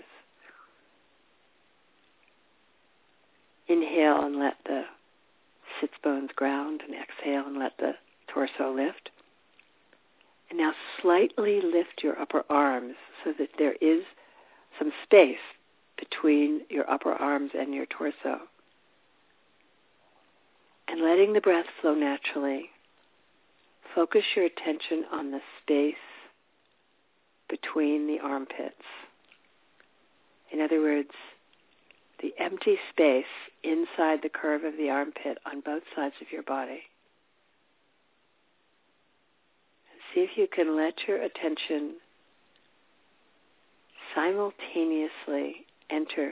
Inhale and let the sits bones ground, and exhale and let the torso lift. And now slightly lift your upper arms so that there is some space between your upper arms and your torso. And letting the breath flow naturally, focus your attention on the space between the armpits. In other words, the empty space inside the curve of the armpit on both sides of your body. And see if you can let your attention simultaneously enter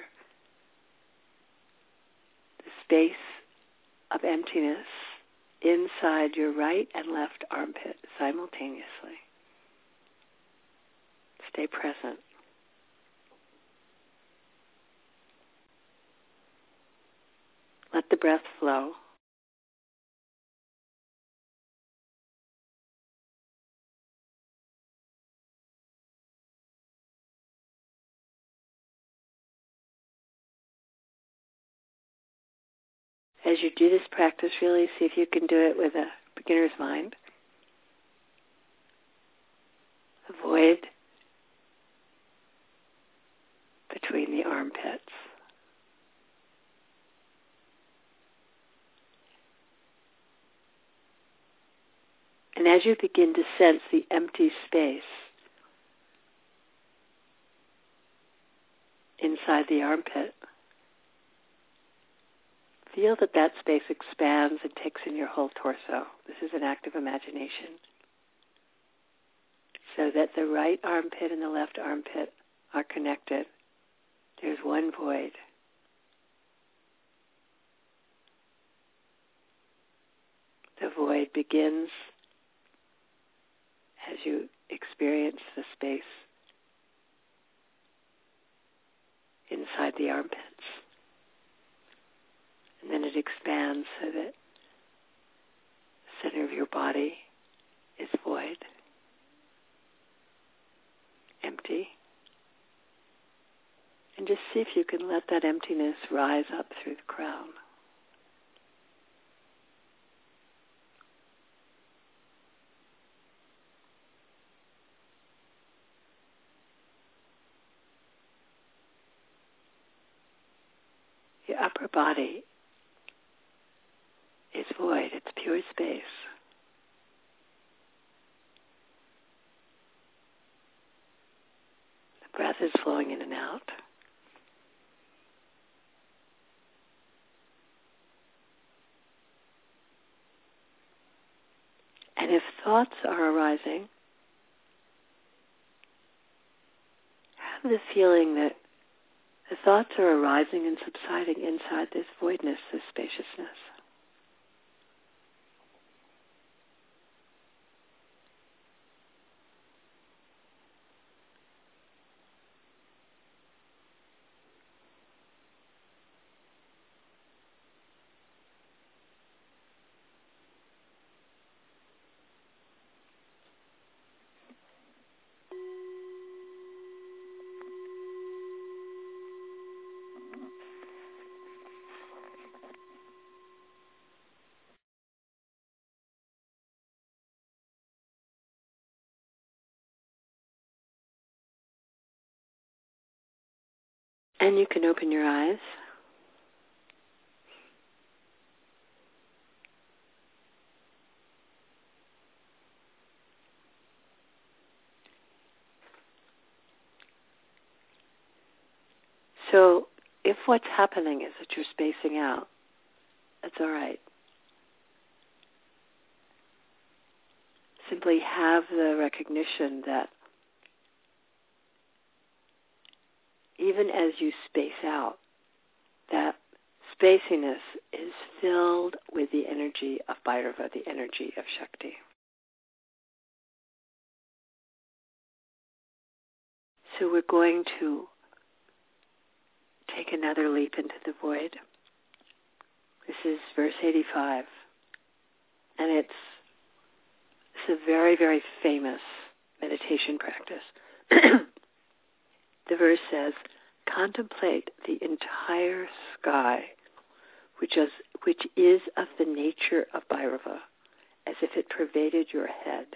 the space of emptiness inside your right and left armpit simultaneously. Stay present. Let the breath flow. As you do this practice, really see if you can do it with a beginner's mind. A void between the armpits. And as you begin to sense the empty space inside the armpit. Feel that that space expands and takes in your whole torso. This is an act of imagination. So that the right armpit and the left armpit are connected. There's one void. The void begins as you experience the space inside the armpits. And then it expands so that the center of your body is void, empty. And just see if you can let that emptiness rise up through the crown. Your upper body is void. It's pure space. The breath is flowing in and out. And if thoughts are arising, have the feeling that the thoughts are arising and subsiding inside this voidness, this spaciousness. And you can open your eyes. So if what's happening is that you're spacing out, that's all right. Simply have the recognition that even as you space out, that spaciness is filled with the energy of Bhairava, the energy of Shakti. So we're going to take another leap into the void. This is verse 85. And it's a very, very famous meditation practice. The verse says, contemplate the entire sky, which is of the nature of Bhairava, as if it pervaded your head.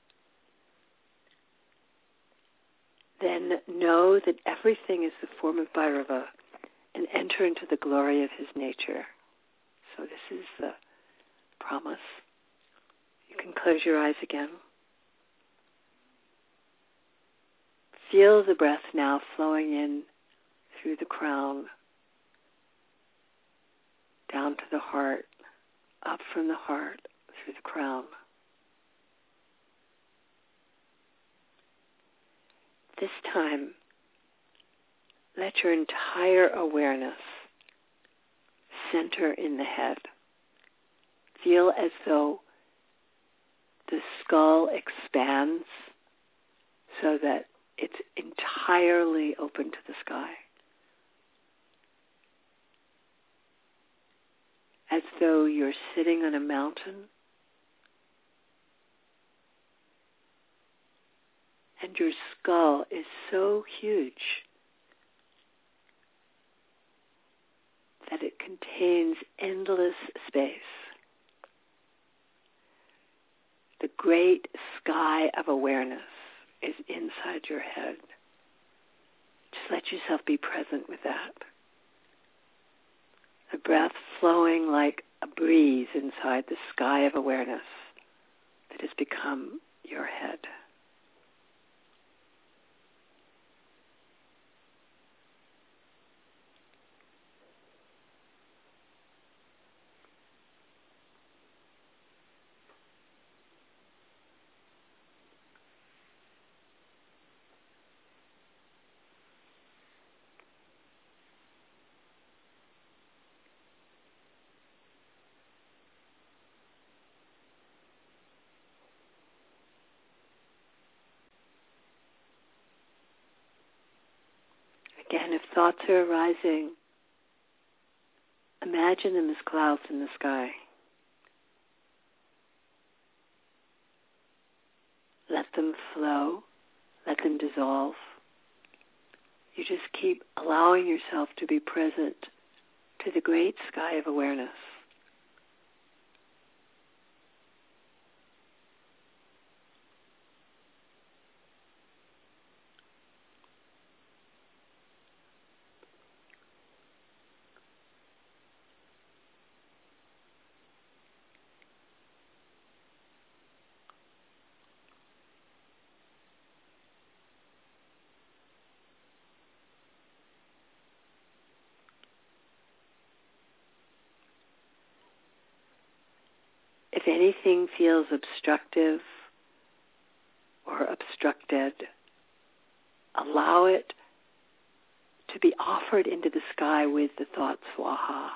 Then know that everything is the form of Bhairava and enter into the glory of his nature. So this is the promise. You can close your eyes again. Feel the breath now flowing in through the crown, down to the heart, up from the heart, through the crown. This time, let your entire awareness center in the head. Feel as though the skull expands so that it's entirely open to the sky. As though you're sitting on a mountain and your skull is so huge that it contains endless space. The great sky of awareness is inside your head. Just let yourself be present with that. The breath flowing like a breeze inside the sky of awareness that has become your head. . Again, if thoughts are arising, imagine them as clouds in the sky. Let them flow. Let them dissolve. You just keep allowing yourself to be present to the great sky of awareness. If anything feels obstructive or obstructed, allow it to be offered into the sky with the thought swaha.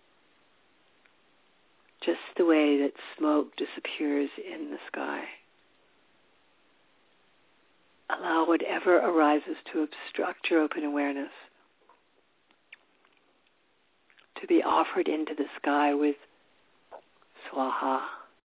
Just the way that smoke disappears in the sky. Allow whatever arises to obstruct your open awareness to be offered into the sky with swaha.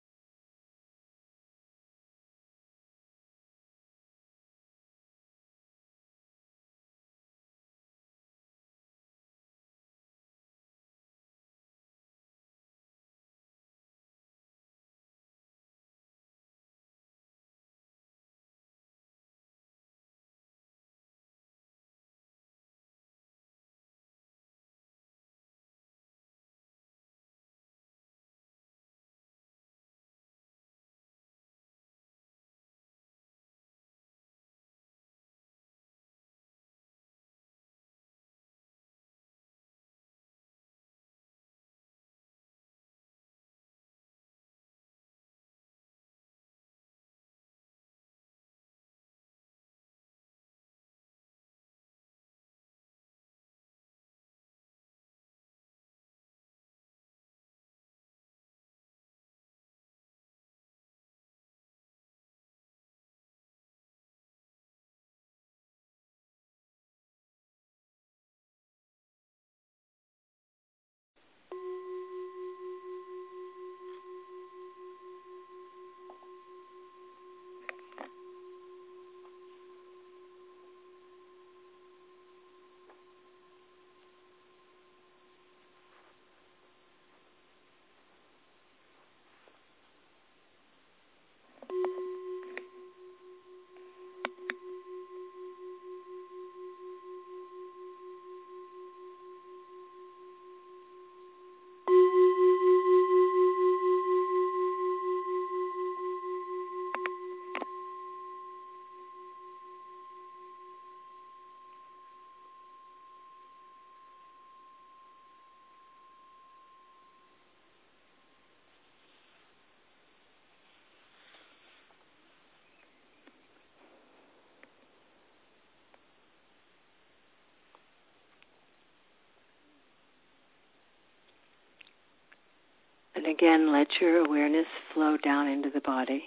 And again, let your awareness flow down into the body.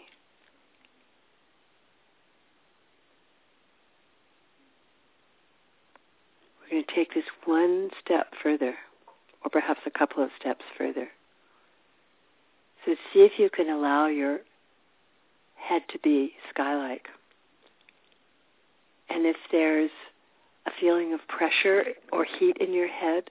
We're going to take this one step further, or perhaps a couple of steps further. So see if you can allow your head to be sky-like. And if there's a feeling of pressure or heat in your head,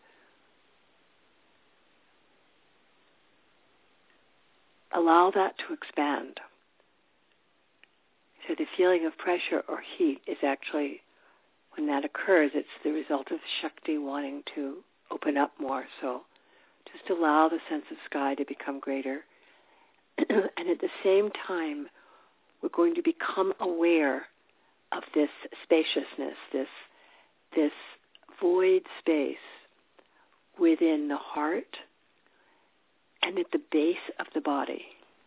allow that to expand. So the feeling of pressure or heat is actually, when that occurs, it's the result of Shakti wanting to open up more. So just allow the sense of sky to become greater. And at the same time, we're going to become aware of this spaciousness, this void space within the heart and at the base of the body.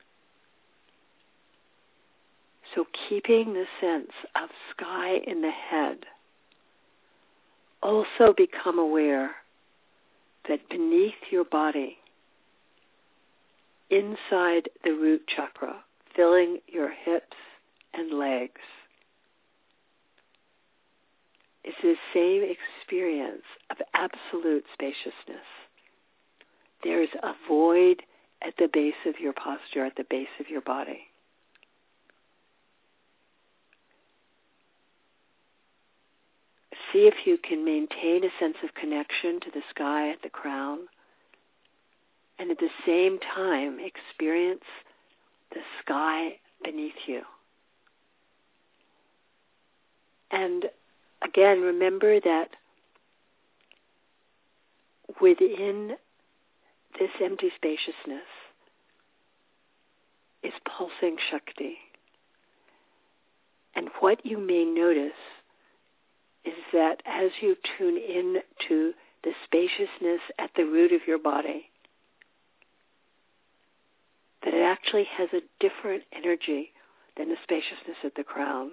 So keeping the sense of sky in the head, also become aware that beneath your body, inside the root chakra, filling your hips and legs, is the same experience of absolute spaciousness. There's a void at the base of your posture, at the base of your body. See if you can maintain a sense of connection to the sky at the crown, and at the same time experience the sky beneath you. And again, remember that within this empty spaciousness is pulsing Shakti. And what you may notice is that as you tune in to the spaciousness at the root of your body, that it actually has a different energy than the spaciousness at the crown.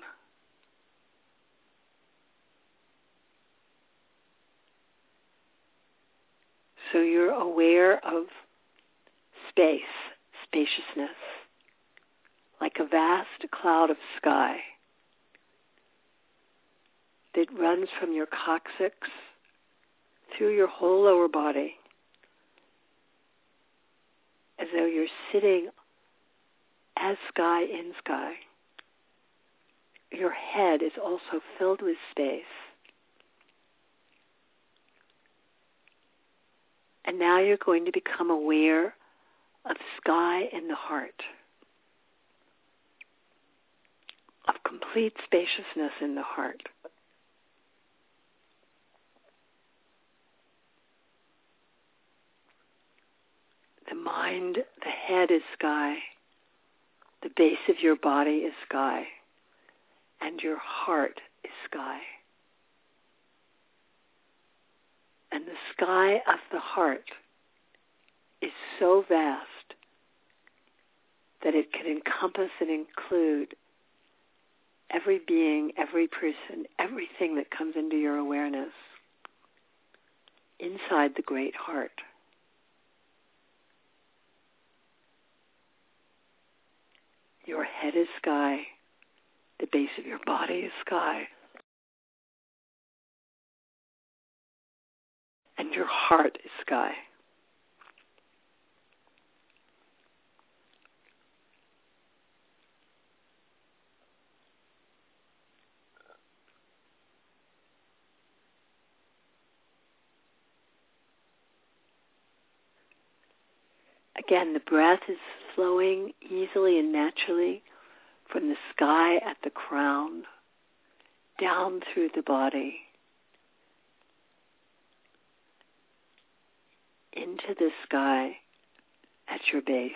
So you're aware of space, spaciousness, like a vast cloud of sky that runs from your coccyx through your whole lower body, as though you're sitting as sky in sky. Your head is also filled with space. And now you're going to become aware of sky in the heart, of complete spaciousness in the heart. The mind, the head is sky, the base of your body is sky, and your heart is sky. And the sky of the heart is so vast that it can encompass and include every being, every person, everything that comes into your awareness inside the great heart. Your head is sky, the base of your body is sky, and your heart is sky. Again, the breath is flowing easily and naturally from the sky at the crown, down through the body, into the sky at your base.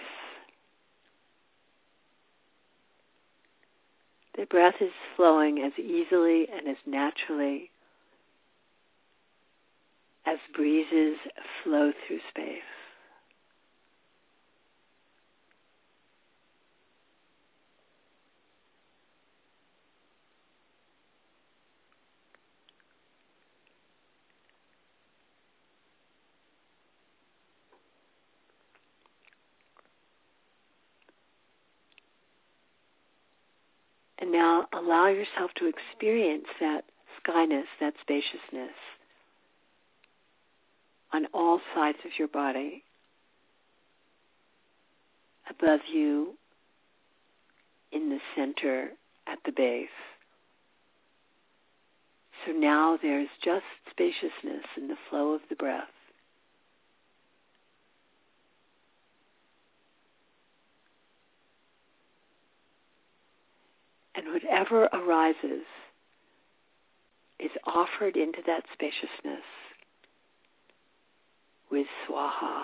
The breath is flowing as easily and as naturally as breezes flow through space. And now allow yourself to experience that skyness, that spaciousness on all sides of your body, above you, in the center, at the base. So now there's just spaciousness in the flow of the breath. And whatever arises is offered into that spaciousness with swaha.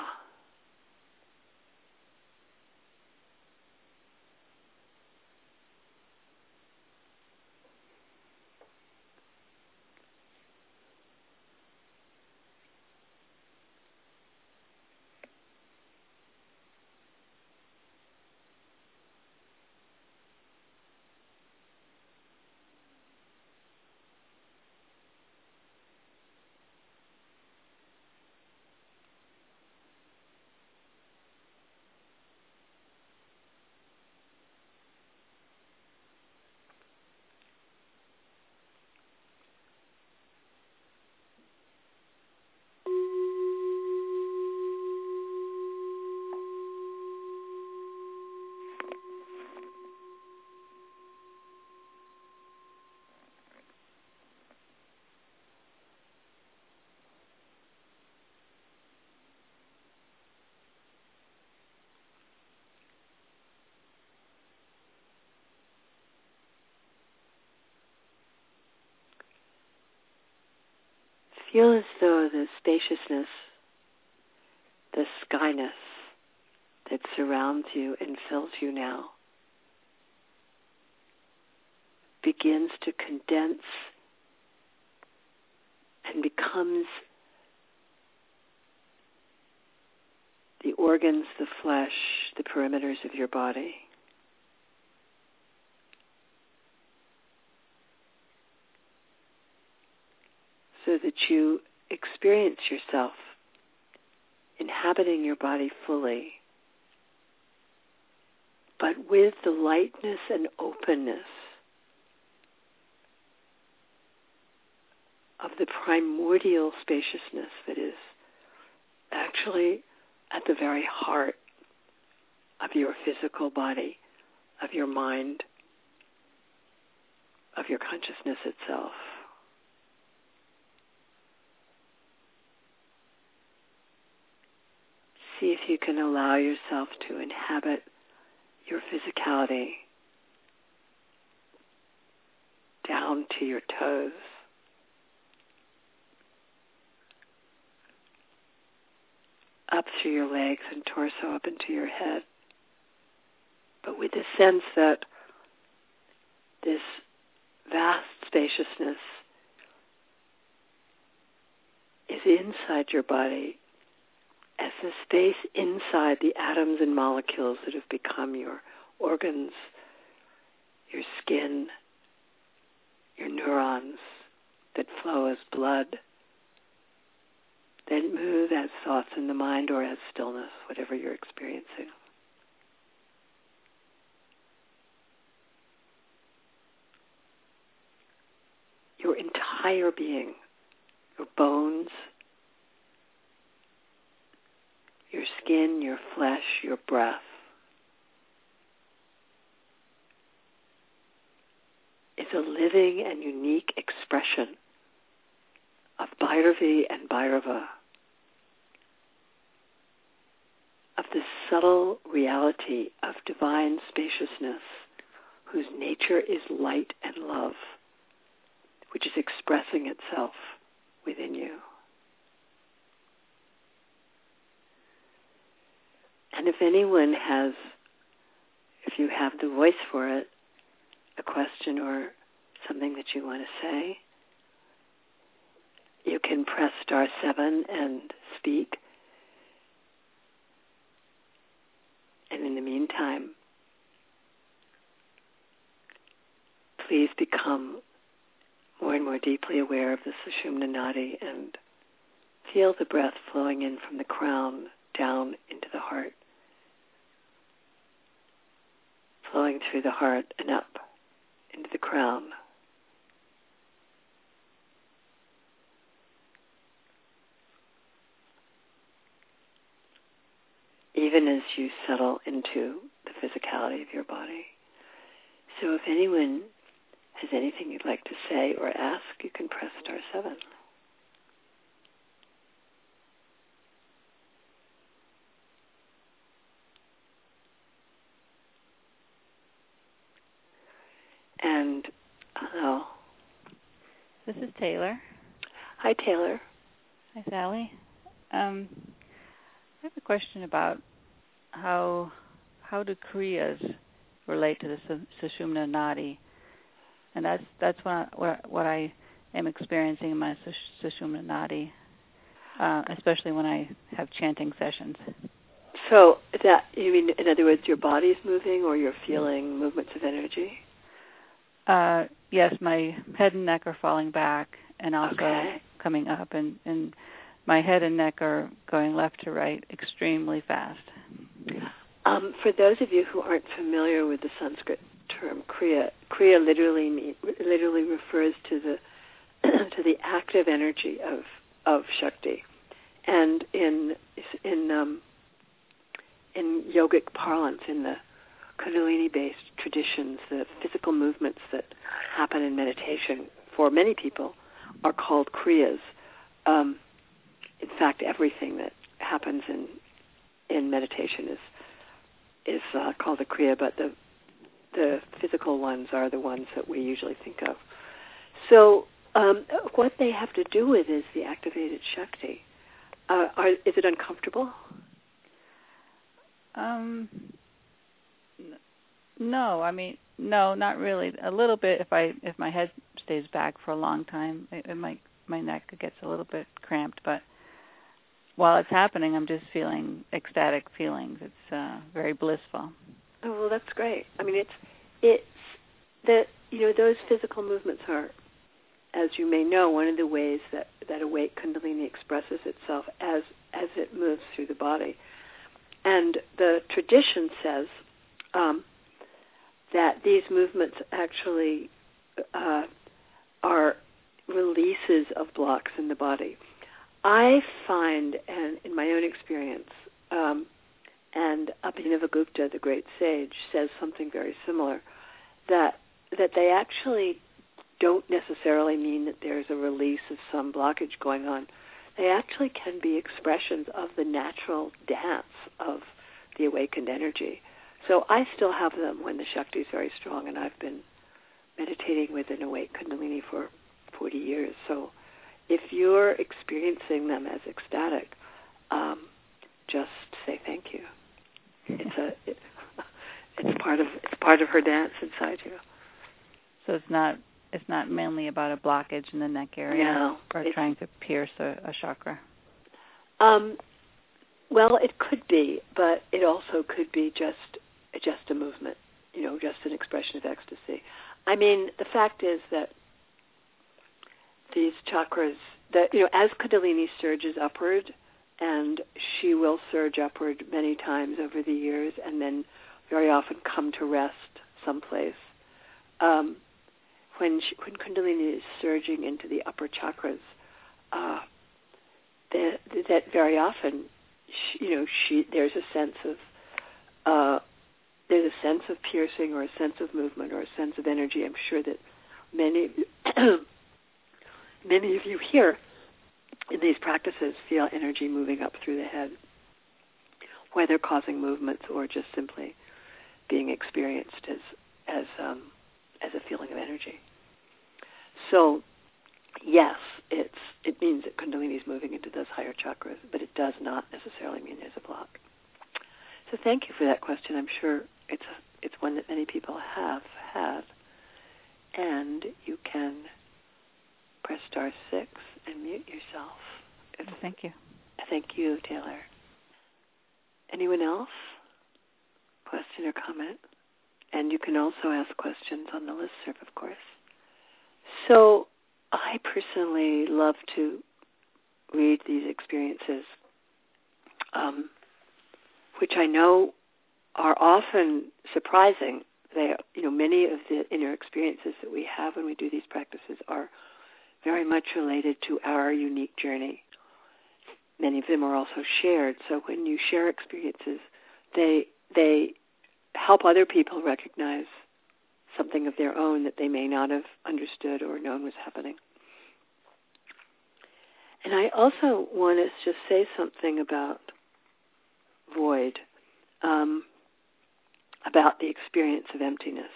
feel as though the spaciousness, the skyness that surrounds you and fills you now begins to condense and becomes the organs, the flesh, the perimeters of your body. So that you experience yourself inhabiting your body fully, but with the lightness and openness of the primordial spaciousness that is actually at the very heart of your physical body, of your mind, of your consciousness itself. See if you can allow yourself to inhabit your physicality down to your toes. Up through your legs and torso, up into your head. But with the sense that this vast spaciousness is inside your body as the space inside the atoms and molecules that have become your organs, your skin, your neurons that flow as blood, that move as thoughts in the mind or as stillness, whatever you're experiencing. Your entire being, your bones, your skin, your flesh, your breath, is a living and unique expression of Bhairavi and Bhairava, of the subtle reality of divine spaciousness whose nature is light and love, which is expressing itself within you. And if anyone has, if you have the voice for it, a question or something that you want to say, you can press *7 and speak. And in the meantime, please become more and more deeply aware of the Sushumna Nadi and feel the breath flowing in from the crown down into the heart, flowing through the heart and up into the crown. Even as you settle into the physicality of your body. So if anyone has anything you'd like to say or ask, you can press *7. And hello. This is Taylor. Hi, Taylor. Hi, Sally. I have a question about how do Kriyas relate to the Sushumna Nadi, and that's what I am experiencing in my Sushumna Nadi, especially when I have chanting sessions. So that, you mean, in other words, your body's moving or you're feeling movements of energy? Yes, my head and neck are falling back and also coming up, and my head and neck are going left to right extremely fast. For those of you who aren't familiar with the Sanskrit term Kriya, Kriya literally refers to the to the active energy of Shakti, and in yogic parlance, in the Kundalini-based traditions, the physical movements that happen in meditation for many people are called Kriyas. In fact, everything that happens in meditation is called a Kriya, but the physical ones are the ones that we usually think of. So what they have to do with is the activated Shakti. Is it uncomfortable? No, I mean, no, not really. A little bit if my head stays back for a long time, my neck gets a little bit cramped. But while it's happening, I'm just feeling ecstatic feelings. It's very blissful. Oh, well, that's great. I mean, it's that those physical movements are, as you may know, one of the ways that awake Kundalini expresses itself as it moves through the body. And the tradition says that these movements actually are releases of blocks in the body. I find, and in my own experience, and Abhinavagupta, the great sage, says something very similar, that they actually don't necessarily mean that there's a release of some blockage going on. They actually can be expressions of the natural dance of the awakened energy. So I still have them when the Shakti is very strong, and I've been meditating with an awake Kundalini for 40 years. So if you're experiencing them as ecstatic, just say thank you. It's part of her dance inside you. So it's not mainly about a blockage in the neck area or trying to pierce a chakra. Well, it could be, but it also could be just a movement, just an expression of ecstasy. I mean, the fact is that these chakras, as Kundalini surges upward, and she will surge upward many times over the years, and then very often come to rest someplace. When Kundalini is surging into the upper chakras, that very often, there's a sense of piercing, or a sense of movement, or a sense of energy. I'm sure that many of you here in these practices feel energy moving up through the head, whether causing movements or just simply being experienced as a feeling of energy. So, yes, it means that Kundalini is moving into those higher chakras, but it does not necessarily mean there's a block. So thank you for that question. I'm sure it's one that many people have had, and you can press *6 and mute yourself. Thank you. Thank you, Taylor. Anyone else? Question or comment? And you can also ask questions on the listserv, of course. So I personally love to read these experiences, which I know are often surprising. Many of the inner experiences that we have when we do these practices are very much related to our unique journey. Many of them are also shared. So when you share experiences, they help other people recognize something of their own that they may not have understood or known was happening. And I also want to just say something about void, about the experience of emptiness.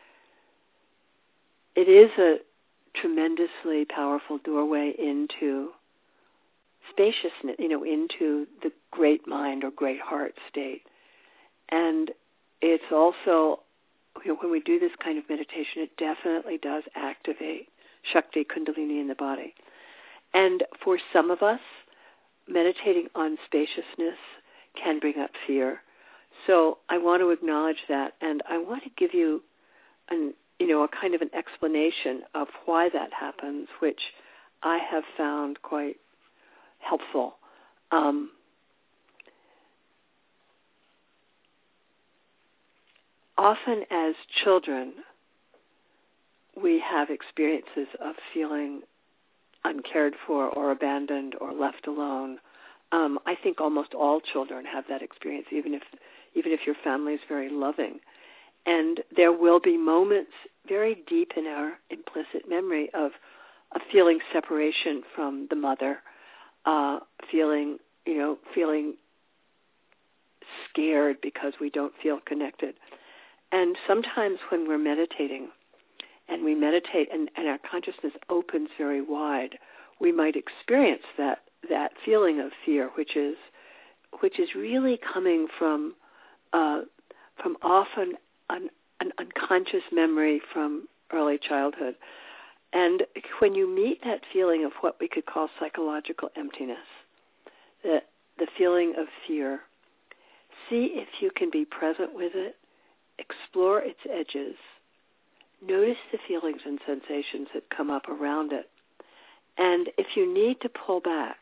It is a tremendously powerful doorway into spaciousness, into the great mind or great heart state. And it's also, when we do this kind of meditation, it definitely does activate Shakti, Kundalini in the body. And for some of us, meditating on spaciousness can bring up fear. So I want to acknowledge that, and I want to give you a kind of an explanation of why that happens, which I have found quite helpful. Often as children, we have experiences of feeling uncared for or abandoned or left alone. I think almost all children have that experience, even if your family is very loving. And there will be moments very deep in our implicit memory of feeling separation from the mother, feeling scared because we don't feel connected. And sometimes when we're meditating and we meditate and our consciousness opens very wide, we might experience that feeling of fear, which is really coming from often an unconscious memory from early childhood. And when you meet that feeling of what we could call psychological emptiness, the feeling of fear, see if you can be present with it, explore its edges, notice the feelings and sensations that come up around it. And if you need to pull back,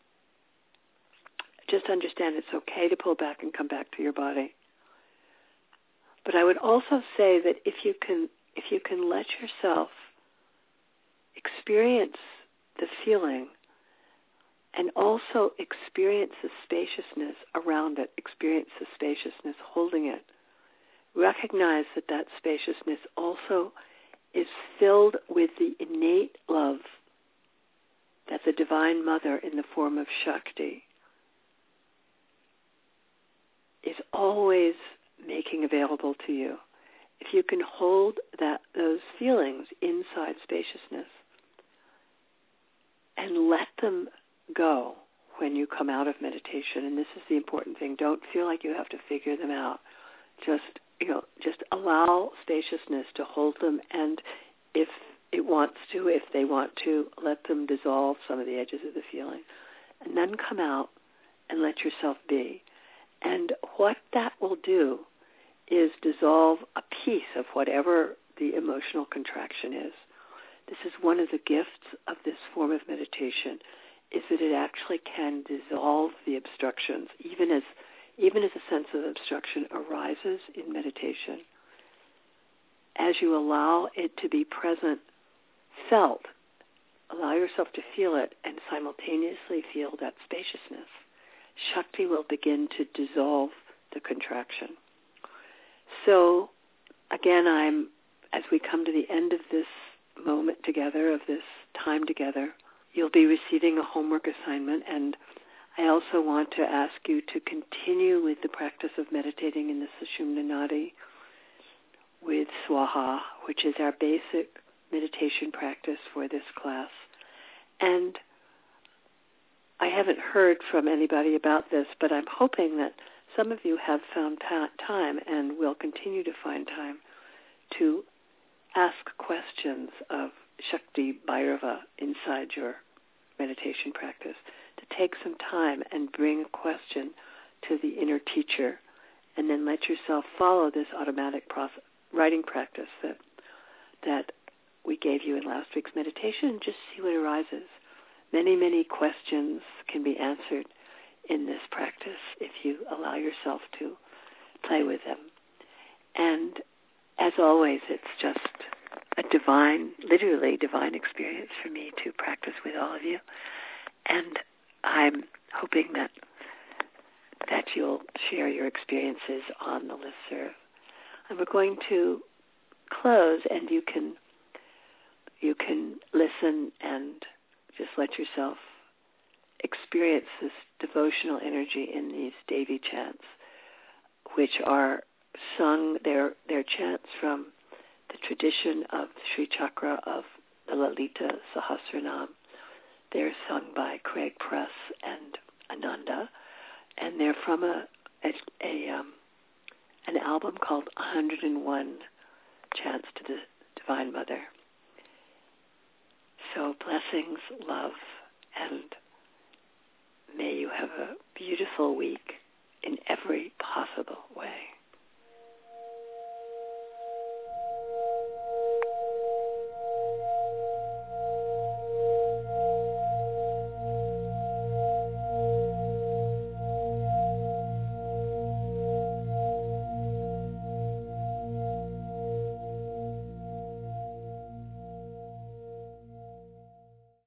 just understand it's okay to pull back and come back to your body. But I would also say that if you can let yourself experience the feeling and also experience the spaciousness around it, experience the spaciousness holding it, recognize that spaciousness also is filled with the innate love that the Divine Mother in the form of Shakti is always making available to you. If you can hold those feelings inside spaciousness and let them go when you come out of meditation, and this is the important thing, don't feel like you have to figure them out. Just allow spaciousness to hold them, and if they want to, let them dissolve some of the edges of the feeling. And then come out and let yourself be. And what that will do is dissolve a piece of whatever the emotional contraction is. This is one of the gifts of this form of meditation, is that it actually can dissolve the obstructions, even as a sense of obstruction arises in meditation. As you allow it to be present, felt, allow yourself to feel it and simultaneously feel that spaciousness, Shakti will begin to dissolve the contraction. So, again, as we come to the end of this moment together, of this time together, you'll be receiving a homework assignment, and I also want to ask you to continue with the practice of meditating in the Sushumna Nadi with Swaha, which is our basic meditation practice for this class. And I haven't heard from anybody about this, but I'm hoping that some of you have found time and will continue to find time to ask questions of Shakti Bhairava inside your meditation practice, to take some time and bring a question to the inner teacher, and then let yourself follow this automatic writing practice that we gave you in last week's meditation, and just see what arises. Many, many questions can be answered in this practice if you allow yourself to play with them. And as always, it's just a literally divine experience for me to practice with all of you. And I'm hoping that you'll share your experiences on the listserv. And we're going to close, and you can listen and just let yourself experience this devotional energy in these Devi chants, which are sung. They're chants from the tradition of Sri Chakra of the Lalita Sahasranam. They're sung by Craig Press and Ananda, and they're from an album called 101 Chants to the Divine Mother. So blessings, love, and may you have a beautiful week in every